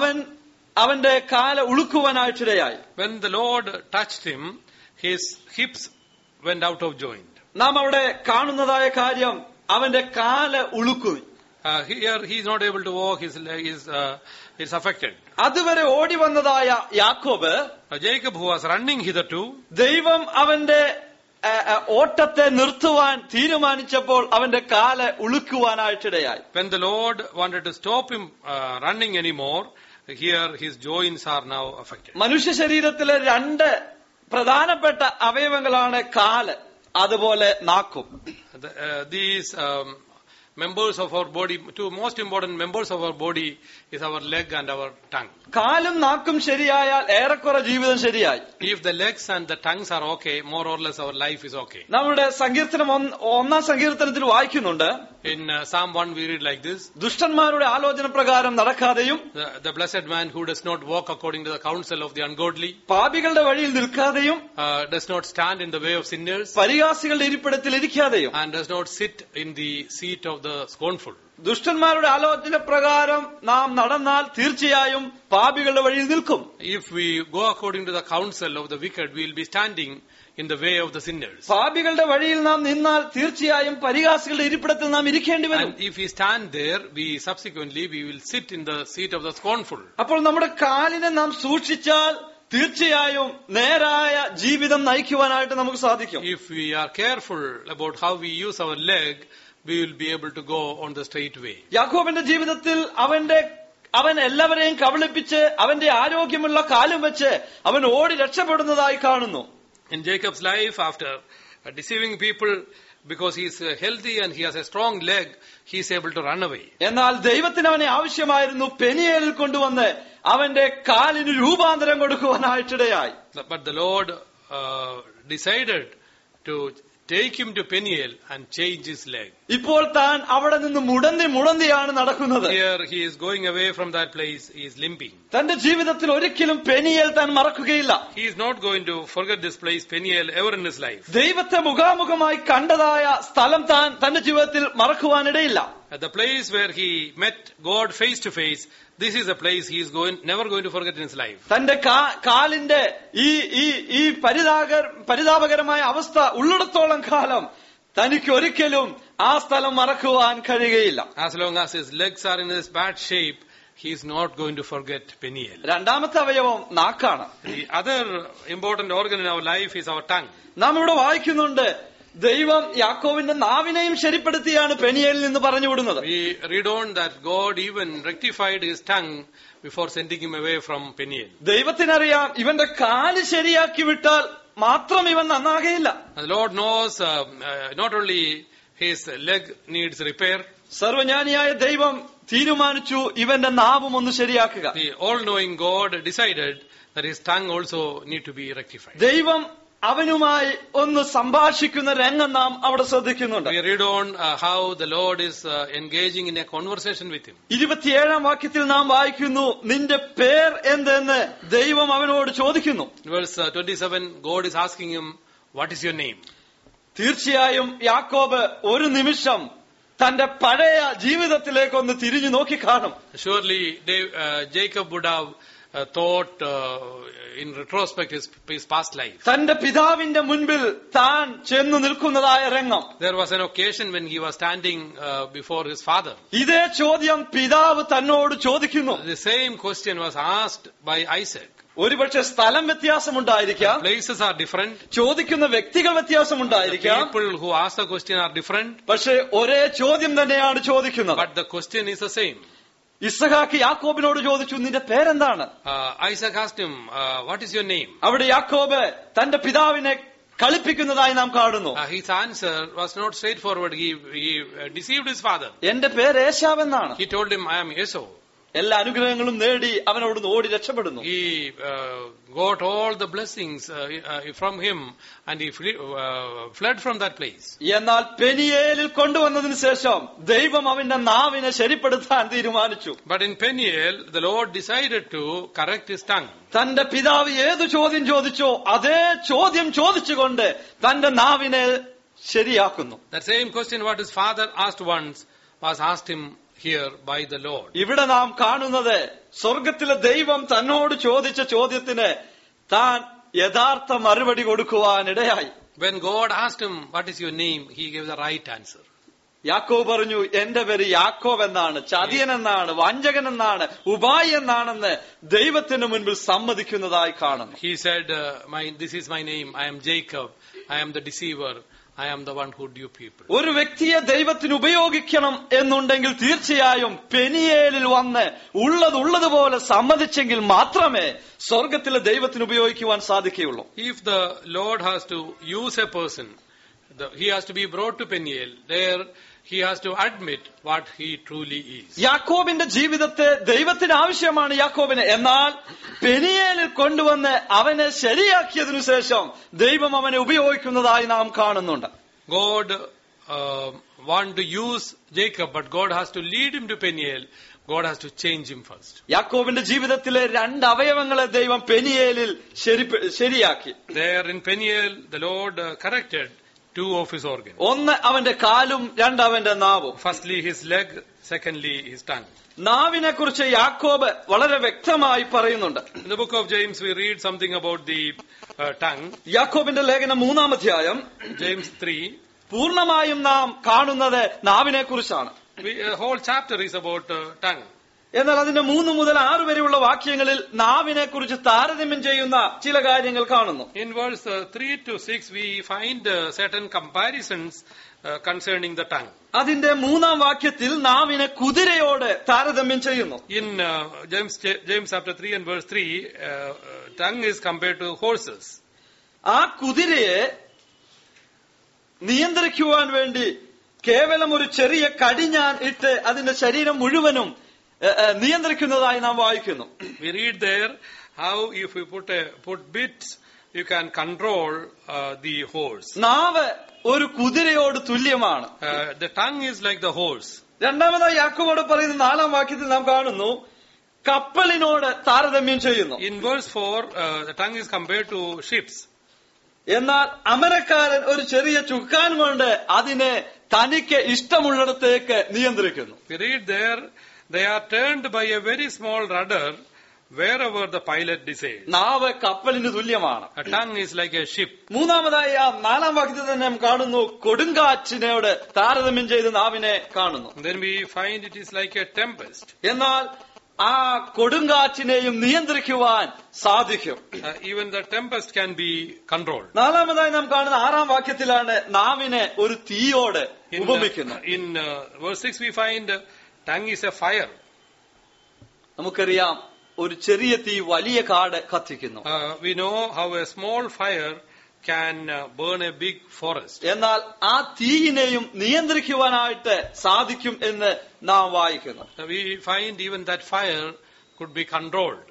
അവന്റെ കാല് ഉളുക്കുവാനായിട്ടിടയായി. When the Lord touched him, his hips went out of joint. നാം അവിടെ കാണുന്നതായ കാര്യം, അവന്റെ കാല് ഉളുക്കുയി. Here he is not able to walk, his leg is affected. അതുവരെ ഓടി വന്നതായ യാക്കോബ്, Jacob, who was running hitherto, ദൈവം അവന്റെ ഓട്ടത്തെ നിർത്തുവാൻ തീരുമാനിച്ചപ്പോൾ അവന്റെ കാല് ഉളുക്കുവാനായിട്ടിടയായി. When the Lord wanted to stop him running anymore, here his joints are now affected. മനുഷ്യ ശരീരത്തിലെ രണ്ട് പ്രധാനപ്പെട്ട അവയവങ്ങളാണ് കാല്, അതുപോലെ നാക്കും. These members of our body, two most important members of our body is our leg and our tongue. കാലും നാക്കും ശരിയായാൽ ഏറെക്കുറെ ജീവിതം ശരിയായി. If the legs and the tongues are okay, more or less our life is okay. നമ്മുടെ സങ്കീർത്തനം 1-ാം സങ്കീർത്തനത്തിൽ വായിക്കുന്നുണ്ട്. In Psalm 1 we read like this. ദുഷ്ടന്മാരുടെ ആലോചന പ്രകാരം നടക്കാതെയും, the blessed man who does not walk according to the counsel of the ungodly, പാപികളുടെ വഴിയിൽ നിൽക്കാതെയും, does not stand in the way of sinners, പരിഹാസികളുടെ ഇരിപ്പിടത്തിൽ ഇരിക്കാതെയും, and does not sit in the seat of the scornful. ദുഷ്ടന്മാരുടെ ആലോചന പ്രകാരം നാം നടന്നാൽ തീർച്ചയായും പാപികളുടെ വഴിയിൽ നിൽക്കും. If we go according to the counsel of the wicked, we will be standing in the way of the sinners. പാപികളുടെ വഴിയിൽ നാം നിന്നാൽ തീർച്ചയായും പരിഹാസികളുടെ ഇരിപ്പിടത്തിൽ നാം ഇരിക്കേണ്ടി വരും. And if we stand there, we will sit in the seat of the scornful. അപ്പോൾ നമ്മുടെ കാലിനെ നാം സൂക്ഷിച്ചാൽ തീർച്ചയായും നേരായ ജീവിതം നയിക്കുവാനായിട്ട് നമുക്ക് സാധിക്കും. If we are careful about how we use our leg, we will be able to go on the straight way. യാക്കോബിന്റെ ജീവിതത്തിൽ അവൻ എല്ലാവരെയും കബളിപ്പിച്ച് അവന്റെ ആരോഗ്യമുള്ള കാലും വെച്ച് അവൻ ഓടി രക്ഷപ്പെടുന്നതായി കാണുന്നു. In Jacob's life, after deceiving people, because he is healthy and he has a strong leg, he is able to run away. എന്നാൽ ദൈവത്തിന് അവനെ ആവശ്യമായിരുന്നു പെനിയേലിൽ കൊണ്ടുവന്ന് അവന്റെ കാലിന് രൂപാന്തരം കൊടുക്കുവാനായിട്ടിടയായി. But the Lord decided to take him to Peniel and change his leg. ഇപ്പോൾ താൻ അവിടെ നിന്ന് മുടന്തിയാണ് നടക്കുന്നത്. Here he is going away from that place. He is limping. തന്റെ ജീവിതത്തിൽ ഒരിക്കലും പെനിയേൽ താൻ മറക്കുകയില്ല. He is not going to forget this place, Peniel, ever in his life. ദൈവത്തെ മുഖാമുഖമായി കണ്ടതായ സ്ഥലം താൻ തന്റെ ജീവിതത്തിൽ മറക്കുവാനിടയില്ല. At the place where he met God face to face, this is a place he is never going to forget in his life. തന്റെ കാലിന്റെ ഈ പരിതാപകരമായ അവസ്ഥ ഉള്ളിടത്തോളം കാലം തനിക്ക് ഒരിക്കലും ആ സ്ഥലം മറക്കുവാൻ കഴിയുകയില്ല. As long as his legs are in this bad shape, he is not going to forget Peniel. രണ്ടാമത്തെ അവയവം നാക്കാണ്. The other important organ in our life is our tongue. നാം ഇവിടെ വായിക്കുന്നുണ്ട്, ദൈവം യാക്കോബിന്റെ നാവിനെയും ശരിപ്പെടുത്തിയാണ് പെനിയേലിൽ നിന്ന് പറഞ്ഞുവിടുന്നത്. We read on that God even rectified his tongue before sending him away from Peniel. ദൈവത്തിനറിയാം ഇവന്റെ കാല് ശരിയാക്കി വിട്ടാൽ മാത്രം ഇവൻ നന്നാകയില്ല. The Lord knows not only his leg needs repair. സർവജ്ഞാനിയായ ദൈവം തീരുമാനിച്ചു ഇവന്റെ നാവും ഒന്ന് ശരിയാക്കുക. The all-knowing God decided that his tongue also need to be rectified. ദൈവം അവനുമായി ഒന്ന് സംഭാഷിക്കുന്ന രംഗം നാം അവിടെ ശ്രദ്ധിക്കുന്നുണ്ട്. We read on how the Lord is engaging in a conversation with him. 27 വാക്യത്തിൽ നാം വായിക്കുന്നു, നിന്റെ പേർ എന്തെന്ന് ദൈവം അവനോട് ചോദിക്കുന്നു. Verse 27, God is asking him, what is your name? തീർച്ചയായും യാക്കോബ് ഒരു നിമിഷം തന്റെ പഴയ ജീവിതത്തിലേക്കൊന്ന് തിരിഞ്ഞു നോക്കി കാണും. Surely Jacob would have thought in retrospect his past life. തന്റെ പിതാവിന്റെ മുൻപിൽ താൻ ചെന്നു നിൽക്കുന്നതായ രംഗം. There was an occasion when he was standing before his father. ഇതേ ചോദ്യം പിതാവ് തന്നോട് ചോദിക്കുന്നു. The same question was asked by Isaac. ഒരുപക്ഷെ സ്ഥലം വ്യത്യാസമുണ്ടായിരിക്കാം, Places are different. ചോദിക്കുന്ന വ്യക്തികൾ വ്യത്യാസമുണ്ടായിരിക്കാം. People who ask the question are different. പക്ഷെ ഒരേ ചോദ്യം തന്നെയാണ് ചോദിക്കുന്നത്. But the question is the same. Ishaq യാക്കോബിനോട് ചോദിച്ചു, നിന്റെ പേരെന്താണ്? Isaac asked him, what is your name? അവിടെ യാക്കോബ് തന്റെ പിതാവിനെ കളിപ്പിക്കുന്നതായി നാം കാണുന്നു. His answer was not straightforward. He deceived his father. എന്റെ പേര് ഏശാവെന്നാണ്. He told him, I am Esau. എല്ലാ അനുഗ്രഹങ്ങളും നേടി അവനോട് ഓടി രക്ഷപ്പെടുന്നു. He got all the blessings from him and he fled from that place. എന്നാൽ പെനിയേലിൽ കൊണ്ടുവന്നതിന് ശേഷം ദൈവം അവന്റെ നാവിനെ ശരിപ്പെടുത്താൻ തീരുമാനിച്ചു. But in Peniel, the Lord decided to correct his tongue. തന്റെ പിതാവ് ഏതു ചോദ്യം ചോദിച്ചോ അതേ ചോദ്യം ചോദിച്ചുകൊണ്ട് തന്റെ നാവിനെ ശരിയാക്കുന്നു. That same question what his father asked once was asked him here by the Lord. ഇവിടെ നാം കാണുന്നത് സ്വർഗത്തിലെ ദൈവം തന്നോട് ചോദിച്ച ചോദ്യത്തിന് താൻ യഥാർത്ഥ മറുപടി കൊടുക്കുവാനിടയായി. When God asked him, what is your name? He gave the right answer. യാക്കോബ് പറഞ്ഞു, എന്റെ പേര് യാക്കോബ് എന്നാണ്, ചതിയൻ എന്നാണ്, വഞ്ചകൻ എന്നാണ്, ഉപായി എന്നാണെന്ന് ദൈവത്തിന് മുൻപിൽ സമ്മതിക്കുന്നതായി കാണുന്നു. He said, this is my name. I am Jacob. I am the deceiver. I am the one who dupe people. ഒരു വ്യക്തിയെ ദൈവത്തിന് ഉപയോഗിക്കണം എന്നുണ്ടെങ്കിൽ തീർച്ചയായും പെനിയേലിൽ വന്ന് ഉള്ളതുപോലെ സമ്മതിച്ചെങ്കിൽ മാത്രമേ സ്വർഗത്തിലെ ദൈവത്തിന് ഉപയോഗിക്കുവാൻ സാധിക്കുകയുള്ളൂ. If the Lord has to use a person, he has to be brought to Peniel. There he has to admit what he truly is. യാക്കോബിന്റെ ജീവിതത്തെ ദൈവത്തിന് ആവശ്യമാണ് യാക്കോബിന്. എന്നാൽ പെനിയേലിൽ കൊണ്ടുവന്ന് അവനെ ശരിയാക്കിയതിനു ശേഷം ദൈവം അവനെ ഉപയോഗിക്കുന്നതായി നാം കാണുന്നുണ്ട്. God want to use Jacob, but God has to lead him to Peniel. God has to change him first. യാക്കോബിന്റെ ജീവിതത്തിലെ 2 അവയവങ്ങളെ ദൈവം പെനിയേലിൽ ശരിയാക്കി. There in Peniel, the Lord corrected 2 of his organs. ഒന്ന് അവന്റെ കാലും, 2 അവന്റെ നാവും. Firstly his leg, secondly his tongue. നാവിനെ കുറിച്ച് യാക്കോബ് വളരെ വ്യക്തമായി പറയുന്നുണ്ട്. In the book of James we read something about the tongue. യാക്കോബിന്റെ ലേഖനം 3-ാം അധ്യായം, James 3. പൂർണ്ണമായും നാം കാണുന്നത് നാവിനെ കുറിച്ചാണ്. The whole chapter is about tongue. എന്നാൽ അതിന്റെ 3 മുതൽ 6 വരെയുള്ള വാക്യങ്ങളിൽ നാവിനെ കുറിച്ച് താരതമ്യം ചെയ്യുന്ന ചില കാര്യങ്ങൾ കാണുന്നു. In verse 3 to 6 we find certain comparisons concerning the tongue. അതിന്റെ 3-ാം വാക്യത്തിൽ നാവിനെ കുതിരയോട് താരതമ്യം ചെയ്യുന്നു. In James chapter 3 and verse 3, tongue is compared to horses. ആ കുതിരയെ നിയന്ത്രിക്കുവാൻ വേണ്ടി കേവലം ഒരു ചെറിയ കടിഞ്ഞാൻ ഇട്ട് അതിന്റെ ശരീരം മുഴുവനും നിയന്ത്രിക്കുന്നതായി നാം വായിക്കുന്നു. We read there how if you put bits you can control the horse. നാവ് ഒരു കുതിരയോട് തുല്യമാണ്. The tongue is like the horse. രണ്ടാമതായി യാക്കോബോട് പറയുന്ന 4-ാം വാക്യത്തിൽ നാം കാണുന്നു കപ്പലിനോട് താരതമ്യം ചെയ്യുന്നു. In verse 4 the tongue is compared to ships. എന്നാൽ അമരക്കാരൻ ഒരു ചെറിയ ചുക്കാൻ കൊണ്ട് അതിനെ തനിക്ക് ഇഷ്ടമുള്ളിടത്തേക്ക് നിയന്ത്രിക്കുന്നു. We read there they are turned by a very small rudder wherever the pilot decides. നാവ് കപ്പലിന് തുല്യമാണ്. A tongue is like a ship. മൂന്നാമതായി ആ 4-ാം വാക്യത്തിൽ തന്നെ നാം കാണുന്നു കൊടുങ്കാറ്റിനോട് താരതമ്യം ചെയ്ത് നാവിനെ കാണുന്നു. Then we find it is like a tempest. എന്നാൽ ആ കൊടുങ്കാറ്റിനെയും നിയന്ത്രിക്കുവാൻ സാധിക്കും. Even the tempest can be controlled. നാലാമതായി നാം കാണുന്ന 6-ാം വാക്യത്തിലാണ് നാവിനെ ഒരു തീയോട് ഉപമിക്കുന്നത്. In verse 6 we find tongue is a fire. നമുക്കറിയാം ഒരു ചെറിയ തീ വലിയ കാട് കത്തിക്കുന്നു. We know how a small fire can burn a big forest. എന്നാൽ ആ തീയിനെയും നിയന്ത്രിക്കുവാനായിട്ട് സാധിക്കും എന്ന് നാം വായിക്കുന്നു. We find even that fire could be controlled.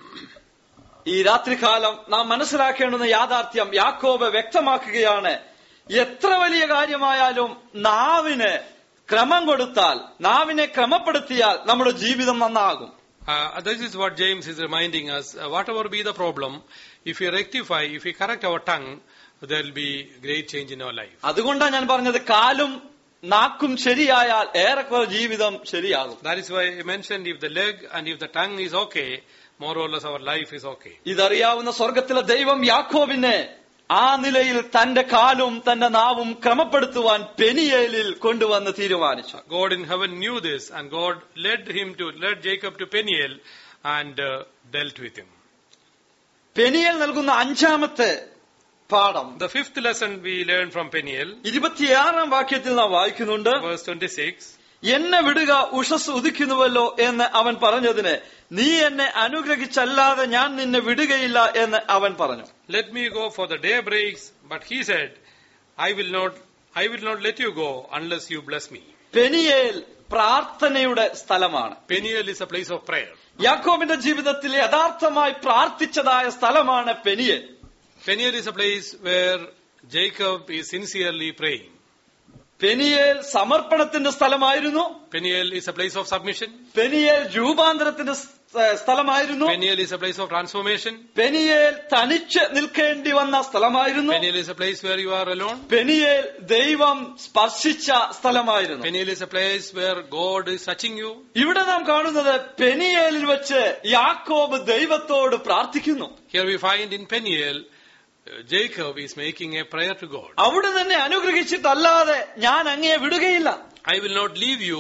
ഈ രാത്രികാലം നാം മനസ്സിലാക്കേണ്ടുന്ന യാഥാർത്ഥ്യം യാക്കോബ് വ്യക്തമാക്കുകയാണ്. എത്ര വലിയ കാര്യമായാലും നാവിന് ക്രമം കൊടുത്താൽ, നാവിനെ ക്രമപ്പെടുത്തിയാൽ നമ്മുടെ ജീവിതം നന്നാകും. This is what James is reminding us. Whatever be the problem, if we rectify, if we correct our tongue, there will be great change in our life. അതുകൊണ്ടാണ് ഞാൻ പറഞ്ഞത്, കാലും നാക്കും ശരിയായാൽ ഏറെക്കുറെ ജീവിതം ശരിയാകും. That is why I mentioned if the leg and if the tongue is okay, more or less our life is okay. ഇതറിയാവുന്ന സ്വർഗത്തിലെ ദൈവം യാക്കോബിനെ ആ നിലയിൽ തന്റെ കാലും തന്റെ നാവും ക്രമപ്പെടുത്തുവാൻ പെനിയേലിൽ കൊണ്ടുവന്ന് തീരുമാനിച്ചു. God in heaven knew this, and God led Jacob to Peniel and dealt with him. Peniel നൽകുന്ന അഞ്ചാമത്തെ പാഠം, The fifth lesson we learn from Peniel, 26-ാം വാക്യത്തിൽ നാം വായിക്കുന്നുണ്ട്. verse 26. എന്നെ വിടുക, ഉഷസ് ഉദിക്കുന്നുവല്ലോ എന്ന് അവൻ പറഞ്ഞതിന്, നീ എന്നെ അനുഗ്രഹിച്ചല്ലാതെ ഞാൻ നിന്നെ വിടുകയില്ല എന്ന് അവൻ പറഞ്ഞു. Let me go, for the day breaks. But he said, I will not let you go unless you bless me. Peniel പ്രാർത്ഥനയുടെ സ്ഥലമാണ്. Peniel is a place of prayer. യാക്കോബിന്റെ ജീവിതത്തിൽ യഥാർത്ഥമായി പ്രാർത്ഥിച്ചതായ സ്ഥലമാണ് Peniel. Peniel is a place where Jacob is sincerely praying. Peniel സമർപ്പണത്തിന്റെ സ്ഥലമായിരുന്നു. Peniel is a place of submission. Peniel രൂപാന്തരത്തിന്റെ സ്ഥലമായിരുന്നു. Peniel is a place of transformation. Peniel തനിച്ച് നിൽക്കേണ്ടി വന്ന സ്ഥലമായിരുന്നു. Peniel is a place where you are alone. Peniel ദൈവം സ്പർശിച്ച സ്ഥലമായിരുന്നു. Peniel is a place where God is touching you. ഇവിടെ നാം കാണുന്നത് പെനിയേലിൽ വെച്ച് യാക്കോബ് ദൈവത്തോട് പ്രാർത്ഥിക്കുന്നു. Here we find in Peniel, Jacob is making a prayer to God. അവിടെ തന്നെ അനുഗ്രഹിച്ചിട്ടല്ലാതെ ഞാൻ അങ്ങയെ വിടുകയില്ല. I will not leave you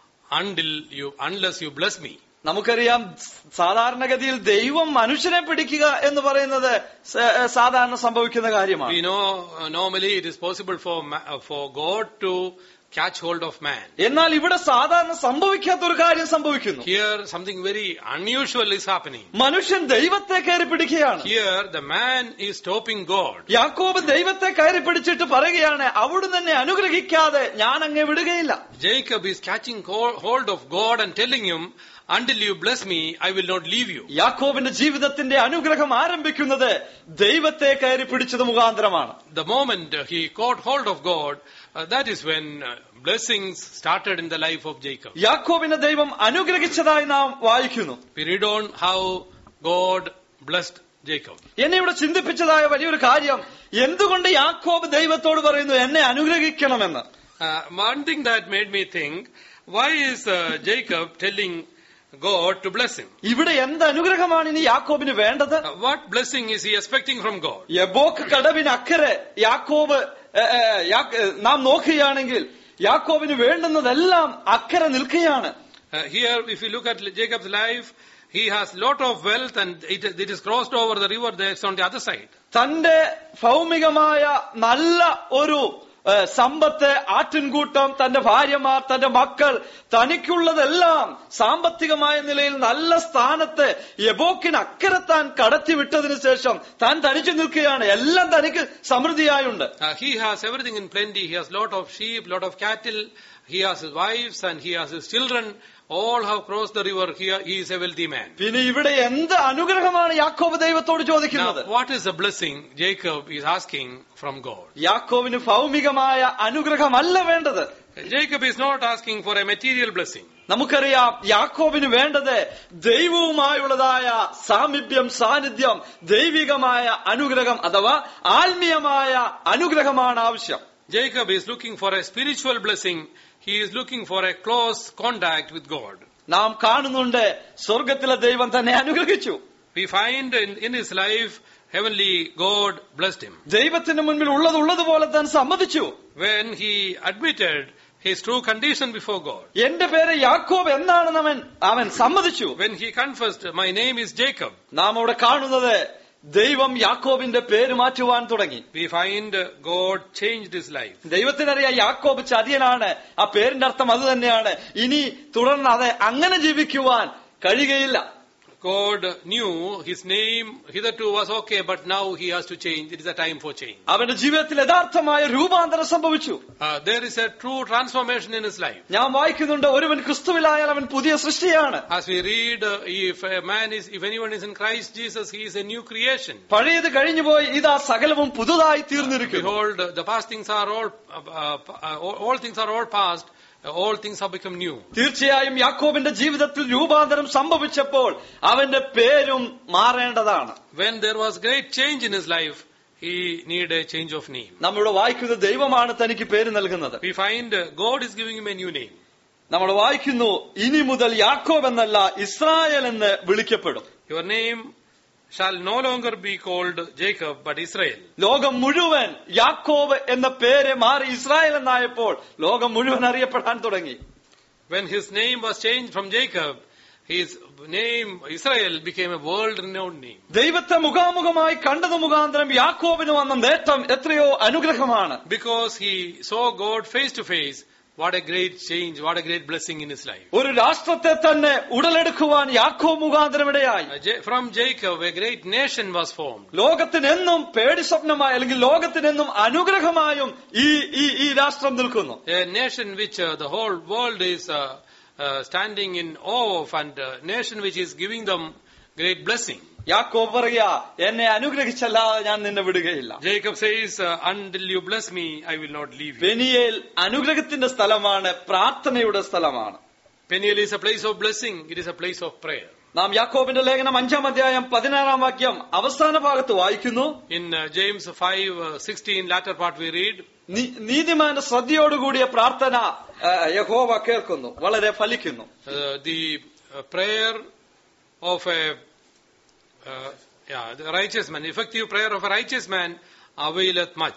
unless you bless me. നമുക്കറിയാം, സാധാരണഗതിയിൽ ദൈവം മനുഷ്യനെ പിടിക്കുക എന്ന് പറയുന്നത് സാധാരണ സംഭവിക്കുന്ന കാര്യമാണ്. We know normally it is possible for God to catch hold of man. എന്നാൽ ഇവിടെ സാധാരണ സംഭവിക്കാത്ത ഒരു കാര്യം സംഭവിക്കുന്നു. Here something very unusual is happening. മനുഷ്യൻ ദൈവത്തെ കയറി പിടിക്കുകയാണ്. Here the man is stopping God. യാക്കോബ് ദൈവത്തെ കയറി പിടിച്ചിട്ട് പറയുകയാണ്, അവിടുന്ന് എന്നെ അനുഗ്രഹിക്കാതെ ഞാൻ അങ്ങേ വിടുകയില്ല. Jacob is catching hold of God and telling him, until you bless me, I will not leave you. യാക്കോബിന്റെ ജീവിതത്തിന്റെ അനുഗ്രഹം ആരംഭിക്കുന്നത് ദൈവത്തെ കയറി പിടിച്ചത് മുഖാന്തരമാണ്. The moment he caught hold of God, that is when blessings started in the life of Jacob. യാക്കോബിനെ ദൈവം അനുഗ്രഹിച്ചതായി നാം വായിക്കുന്നു. We read on how God blessed Jacob. എന്നെ ഇവിടെ ചിന്തിപ്പിച്ചതായ വലിയൊരു കാര്യം, എന്തുകൊണ്ട് യാക്കോബ് ദൈവത്തോട് പറയുന്നു എന്നെ അനുഗ്രഹിക്കണമെന്ന്? One thing that made me think, why is Jacob telling God to bless him? ഇവിടെ എന്ത് അനുഗ്രഹമാണ് ഇനി യാക്കോബിന് വേണ്ടത്? What blessing is he expecting from God? യബോക്ക് കടവിനക്കരെ യാക്കോബ് നാം നോക്കുകയാണെങ്കിൽ യാക്കോബിന് വേണ്ടുന്നതെല്ലാം അക്കരെ നിൽക്കുകയാണ്. Here if you look at Jacob's life, he has lot of wealth and it is crossed over the river, that's on the other side. തന്റെ ഭൗമികമായ നല്ല ഒരു സമ്പത്ത്, ആട്ടിൻകൂട്ടം, തന്റെ ഭാര്യമാർ, തന്റെ മക്കൾ, തനിക്കുള്ളതെല്ലാം സാമ്പത്തികമായ നിലയിൽ നല്ല സ്ഥാനത്ത് യബോക്കിന് അക്കരെ താൻ കടത്തിവിട്ടതിനു ശേഷം താൻ തനിച്ചു നിൽക്കുകയാണ്. എല്ലാം തനിക്ക് സമൃദ്ധിയായുണ്ട്. He has everything in plenty. He has lot of sheep, lot of cattle. He has his wives and he has his children. All have crossed the river. Here he is a wealthy man. പിന്നെ ഇവിടെ എന്ത് അനുഗ്രഹമാണ് യാക്കോബ് ദൈവത്തോട് ചോദിക്കുന്നത്? Now, what is the blessing Jacob is asking from God? യാക്കോബിന് ഭൗമികമായ അനുഗ്രഹമല്ല വേണ്ടത്. Jacob is not asking for a material blessing. നമുക്കറിയാം, യാക്കോബിന് വേണ്ടത് ദൈവവുമായുള്ളതായ സാമീപ്യം, സാന്നിധ്യം, ദൈവികമായ അനുഗ്രഹം അഥവാ ആത്മീയമായ അനുഗ്രഹമാണ് ആവശ്യം. Jacob is looking for a spiritual blessing. He is looking for a close contact with God. നാം കാണുന്നുണ്ട്, സ്വർഗത്തിലെ ദൈവം തന്നെ അനുഗ്രഹിച്ചു. We find in his life, heavenly God blessed him. ദൈവത്തിന് മുൻപിൽ ഉള്ളതുപോലെ താൻ സമ്മതിച്ചു. When he admitted his true condition before God. എന്റെ പേര് യാക്കോബ് എന്നാണെന്ന് അവൻ സമ്മതിച്ചു. When he confessed, my name is Jacob. നാം അവിടെ കാണുന്നത് ദൈവം യാക്കോബിന്റെ പേര് മാറ്റുവാൻ തുടങ്ങി. We find God changed his life. ദൈവത്തിനറിയാം യാക്കോബ് ചതിയനാണ്, ആ പേരിന്റെ അർത്ഥം അത് തന്നെയാണ്. ഇനി തുടർന്ന് അത് അങ്ങനെ ജീവിക്കുവാൻ കഴിയുകയില്ല. God knew his name hitherto was okay, but now he has to change. It is a time for change. അവന്റെ ജീവിതത്തിൽ യഥാർത്ഥമായ രൂപാന്തരം സംഭവിച്ചു. There is a true transformation in his life. ഞാൻ വായിക്കുന്നുണ്ട്, ഒരുവൻ ക്രിസ്തുവിലായാൽ അവൻ പുതിയ സൃഷ്ടിയാണ്. As we read, if anyone is in Christ Jesus, he is a new creation. പഴയത് കഴിഞ്ഞുപോയി, ഇതാ സകലവും പുതുതായി തീർന്നിരിക്കുന്നു. Behold, the past things are all things are all past. All things have become new. തീർച്ചയായും യാക്കോബിന്റെ ജീവിതത്തിൽ രൂപാന്തരം സംഭവിച്ചപ്പോൾ അവന്റെ പേരും മാറേണ്ടതാണ്. When there was great change in his life, he needed a change of name. നമ്മളിവിടെ വായിക്കുന്നത് ദൈവമാണ് തനിക്ക് പേര് നൽകുന്നത്. We find God is giving him a new name. നമ്മൾ വായിക്കുന്നു, ഇനി മുതൽ യാക്കോബ് എന്നല്ല ഇസ്രായേൽ എന്ന് വിളിക്കപ്പെടും. Your name shall no longer be called Jacob, but Israel. ലോകം മുഴുവൻ യാക്കോബ് എന്ന പേര് മാറി ഇസ്രായേൽ എന്നായപ്പോൾ ലോകം മുഴുവൻ അറിയപ്പെടാൻ തുടങ്ങി. When his name was changed from Jacob, his name Israel became a world-renowned name. ദൈവത്തെ മുഖാമുഖമായി കണ്ടത് മുഖാന്തരം യാക്കോബിന് വന്ന നേട്ടം എത്രയോ അനുഗ്രഹമാണ്. Because he saw God face to face, what a great change, what a great blessing in his life. ഒരു രാഷ്ട്രത്തെ തന്നെ ഉടലെടുക്കുവാൻ യാക്കോബ് മുഖാന്തരം ഇടയായി. From Jacob, a great nation was formed. ലോകത്തിനെന്നും പേടി സ്വപ്നമായി അല്ലെങ്കിൽ ലോകത്തിനെന്നും അനുഗ്രഹമായും ഈ രാഷ്ട്രം നിൽക്കുന്നു. A nation which the whole world is standing in awe of, and a nation which is giving them great blessing. യാക്കോബ് പറയാ, എന്നെ അനുഗ്രഹിച്ചല്ലാതെ ഞാൻ നിന്നെ വിടുകയില്ല. Jacob says, until you bless me, I will not leave you. Peniel അനുഗ്രഹത്തിന്റെ സ്ഥലമാണ്, പ്രാർത്ഥനയുടെ സ്ഥലമാണ്. Peniel is a place of blessing. It is a place of prayer. നാം യാക്കോബിന്റെ ലേഖനം 5-ാം അധ്യായം 16-ാം വാക്യം അവസാന ഭാഗത്ത് വായിക്കുന്നു. In James 5:16, latter part we read, നീതിമാന്റെ ശ്രദ്ധയോടുകൂടിയ പ്രാർത്ഥന യഹോവ കേൾക്കുന്നു, വളരെ ഫലിക്കുന്നു. The prayer of the righteous man, effective prayer of a righteous man availeth much.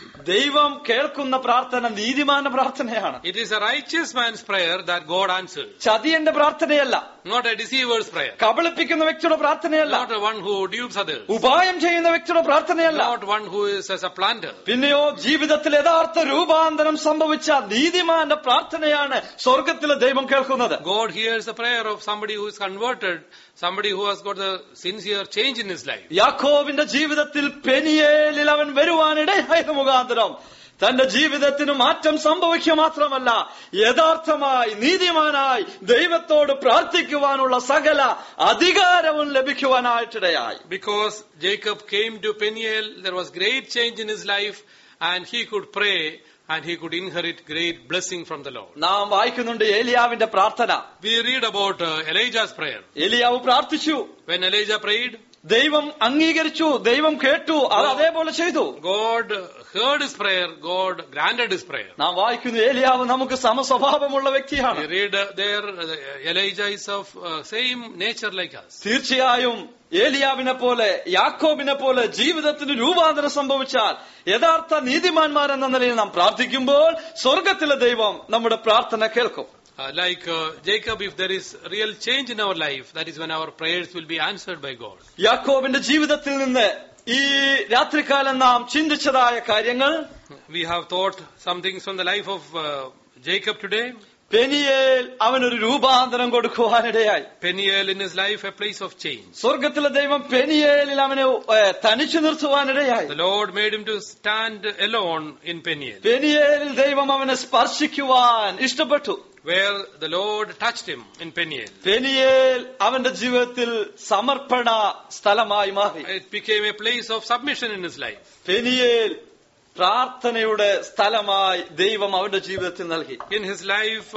ദൈവം കേൾക്കുന്ന പ്രാർത്ഥന നീതിമാന്റെ പ്രാർത്ഥനയാണ്. It is a righteous man's prayer that God answers. ചതിയന്റെ പ്രാർത്ഥനയല്ല. Not a deceiver's prayer. കബളിപ്പിക്കുന്ന വ്യക്തിയുടെ പ്രാർത്ഥനയല്ല. Not one who dupes others. ഉപായം ചെയ്യുന്ന വ്യക്തിയുടെ പ്രാർത്ഥനയല്ല. Not one who is as a planter. പിന്നെയോ ജീവിതത്തിൽ യഥാർത്ഥ രൂപാന്തരം സംഭവിച്ച നീതിമാന്റെ പ്രാർത്ഥനയാണ് സ്വർഗത്തിലെ ദൈവം കേൾക്കുന്നത്. God hears the prayer of somebody who is converted, somebody who has got the sincere change in his life. യാക്കോബിന്റെ ജീവിതത്തിൽ പെനിയേലിൽ അവൻ വരുവാനിടയായത് മുഖാന്തരം തന്റെ ജീവിതത്തിന് മാറ്റം സംഭവിക്കുക മാത്രമല്ല, യഥാർത്ഥമായി നീതിമാനായി ദൈവത്തോട് പ്രാർത്ഥിക്കുവാനുള്ള സകല അധികാരവും ലഭിക്കുവാനായിട്ടിടയായി. Because Jacob came to Peniel, there was great change in his life, and he could pray and he could inherit great blessing from the Lord. നാം വായിക്കുന്നുണ്ട് ഏലിയാവിന്റെ പ്രാർത്ഥന. We read about Elijah's prayer. ഏലിയാവ് പ്രാർത്ഥിച്ചു. When Elijah prayed, ദൈവം അംഗീകരിച്ചു, ദൈവം കേട്ടു, അത് അതേപോലെ ചെയ്തു. God heard his prayer, God granted his prayer. നാം വായിക്കുന്നു ഏലിയാവ് നമുക്ക് സമസ്വഭാവമുള്ള വ്യക്തിയാണ്. We read there Elijah is of same nature like us. തീർച്ചയായും ഏലിയാവിനെ പോലെ യാക്കോബിനെ പോലെ ജീവിതത്തിന് രൂപാന്തരം സംഭവിച്ചാൽ യഥാർത്ഥ നീതിമാന്മാരെന്ന നിലയിൽ നാം പ്രാർത്ഥിക്കുമ്പോൾ സ്വർഗത്തിലെ ദൈവം നമ്മുടെ പ്രാർത്ഥന കേൾക്കും. Like Jacob, if there is real change in our life, that is when our prayers will be answered by God. യാക്കോബിന്റെ ജീവിതത്തിൽ നിന്ന് ഈ രാത്രികാലം നാം ചിന്തിച്ചതായ കാര്യങ്ങൾ, we have thought some things from the life of Jacob today. Peniel അവനൊരു രൂപാന്തരം കൊടുക്കുവാനിടയായി. Peniel in his life a place of change. സ്വർഗത്തിലെ ദൈവം പെനിയേലിൽ അവനെ തനിച്ചു നിർത്തുവാനിടയായി. The Lord made him to stand alone in Peniel. പെനിയേലിൽ ദൈവം അവനെ സ്പർശിക്കുവാൻ ഇഷ്ടപ്പെട്ടു. Where the Lord touched him in Peniel. Peniel അവന്റെ ജീവിതത്തിൽ സമർപ്പണ സ്ഥലമായി മാറി. It became a place of submission in his life. Peniel പ്രാർത്ഥനയുടെ സ്ഥലമായി ദൈവം അവന്റെ ജീവിതത്തിൽ നൽകി. In his life,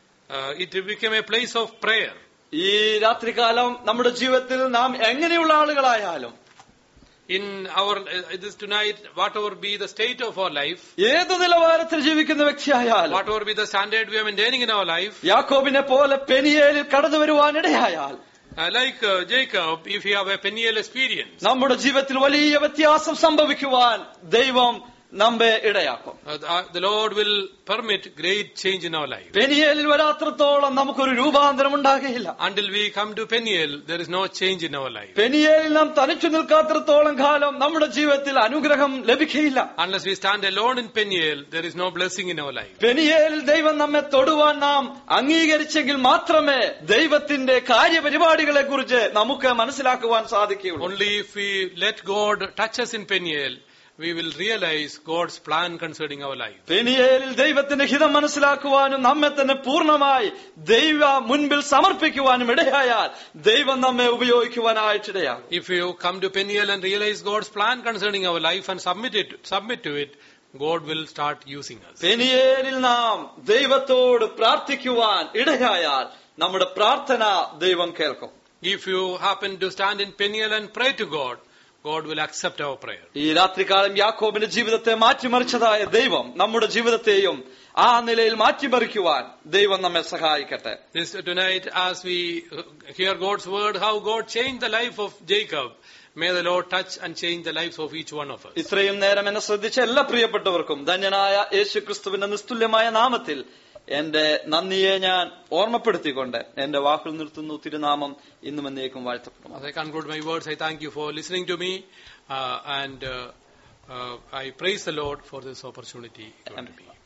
it became a place of prayer. ഈ രാത്രികാലം നമ്മുടെ ജീവിതത്തിൽ നാം എങ്ങനെയുള്ള ആളുകളായാലും, in our this tonight, whatever be the state of our life, ഏതു നിലവാരത്തിൽ ജീവിക്കുന്ന വ്യക്തിയായാലും, whatever be the standard we are maintaining in our life, യാക്കോബിനെ പോലെ പെനിയേലിൽ കടന്നു വരുവാനിടയായാൽ, like Jacob, if you have a Peniel experience, നമ്മുടെ ജീവിതത്തിൽ വലിയ വ്യത്യാസം സംഭവിക്കുവാൻ ദൈവം നമ്മെ ഇടയാക്കും. The Lord will permit great change in our life. പെനിയേലിൽ വരാത്രത്തോളം നമുക്കൊരു രൂപാന്തരം ഉണ്ടാകുകയില്ല. Until we come to Peniel, there is no change in our life. പെനിയേലിൽ നാം തനിച്ചു നിൽക്കാത്രത്തോളം കാലം നമ്മുടെ ജീവിതത്തിൽ അനുഗ്രഹം ലഭിക്കുകയില്ല. Unless we stand alone in Peniel, there is no blessing in our life. പെനിയേലിൽ ദൈവം നമ്മെ തൊടുവാൻ നാം അംഗീകരിച്ചെങ്കിൽ മാത്രമേ ദൈവത്തിന്റെ കാര്യപരിപാടികളെ കുറിച്ച് നമുക്ക് മനസ്സിലാക്കുവാൻ സാധിക്കുകയുള്ളൂ. Only if we let God touch us in Peniel, we will realize God's plan concerning our life. പെനിയേലിൽ ദൈവത്തിന്റെ ഹിതം മനസ്സിലാക്കുവാനും നമ്മെ തന്നെ പൂർണ്ണമായി ദൈവ മുൻപിൽ സമർപ്പിക്കുവാനും ഇടയായാൽ ദൈവം നമ്മെ ഉപയോഗിക്കുവാനായിട്ടിടയാകും. If you come to Peniel and realize God's plan concerning our life and submit to it, God will start using us. പെനിയേലിൽ നാം ദൈവത്തോട് പ്രാർത്ഥിക്കുവാൻ ഇടയായാൽ നമ്മുടെ പ്രാർത്ഥന ദൈവം കേൾക്കും. If you happen to stand in Peniel and pray to God, God will accept our prayer. ഈ രാത്രികാലം യാക്കോബിന്റെ ജീവിതത്തെ മാറ്റിമറിച്ചതായ ദൈവം നമ്മുടെ ജീവിതത്തെയും ആ നിലയിൽ മാറ്റിമറിക്കുവാൻ ദൈവം നമ്മെ സഹായിക്കട്ടെ. Tonight, as we hear God's word, how God changed the life of Jacob, may the Lord touch and change the lives of each one of us. ഇത്രയും നേരം എന്നെ ശ്രദ്ധിച്ച എല്ലാ പ്രിയപ്പെട്ടവർക്കും ധന്യനായ യേശുക്രിസ്തുവിന്റെ നിസ്തുല്യമായ നാമത്തിൽ എന്റെ നന്ദിയെ ഞാൻ ഓർമ്മപ്പെടുത്തിക്കൊണ്ട് എന്റെ വാക്കുകൾ നിർത്തുന്നു. തിരുനാമം ഇന്നും എന്നേക്കും വാഴ്ത്തപ്പെടും. As I conclude my words, I thank you for listening to me, and I praise the Lord for this opportunity.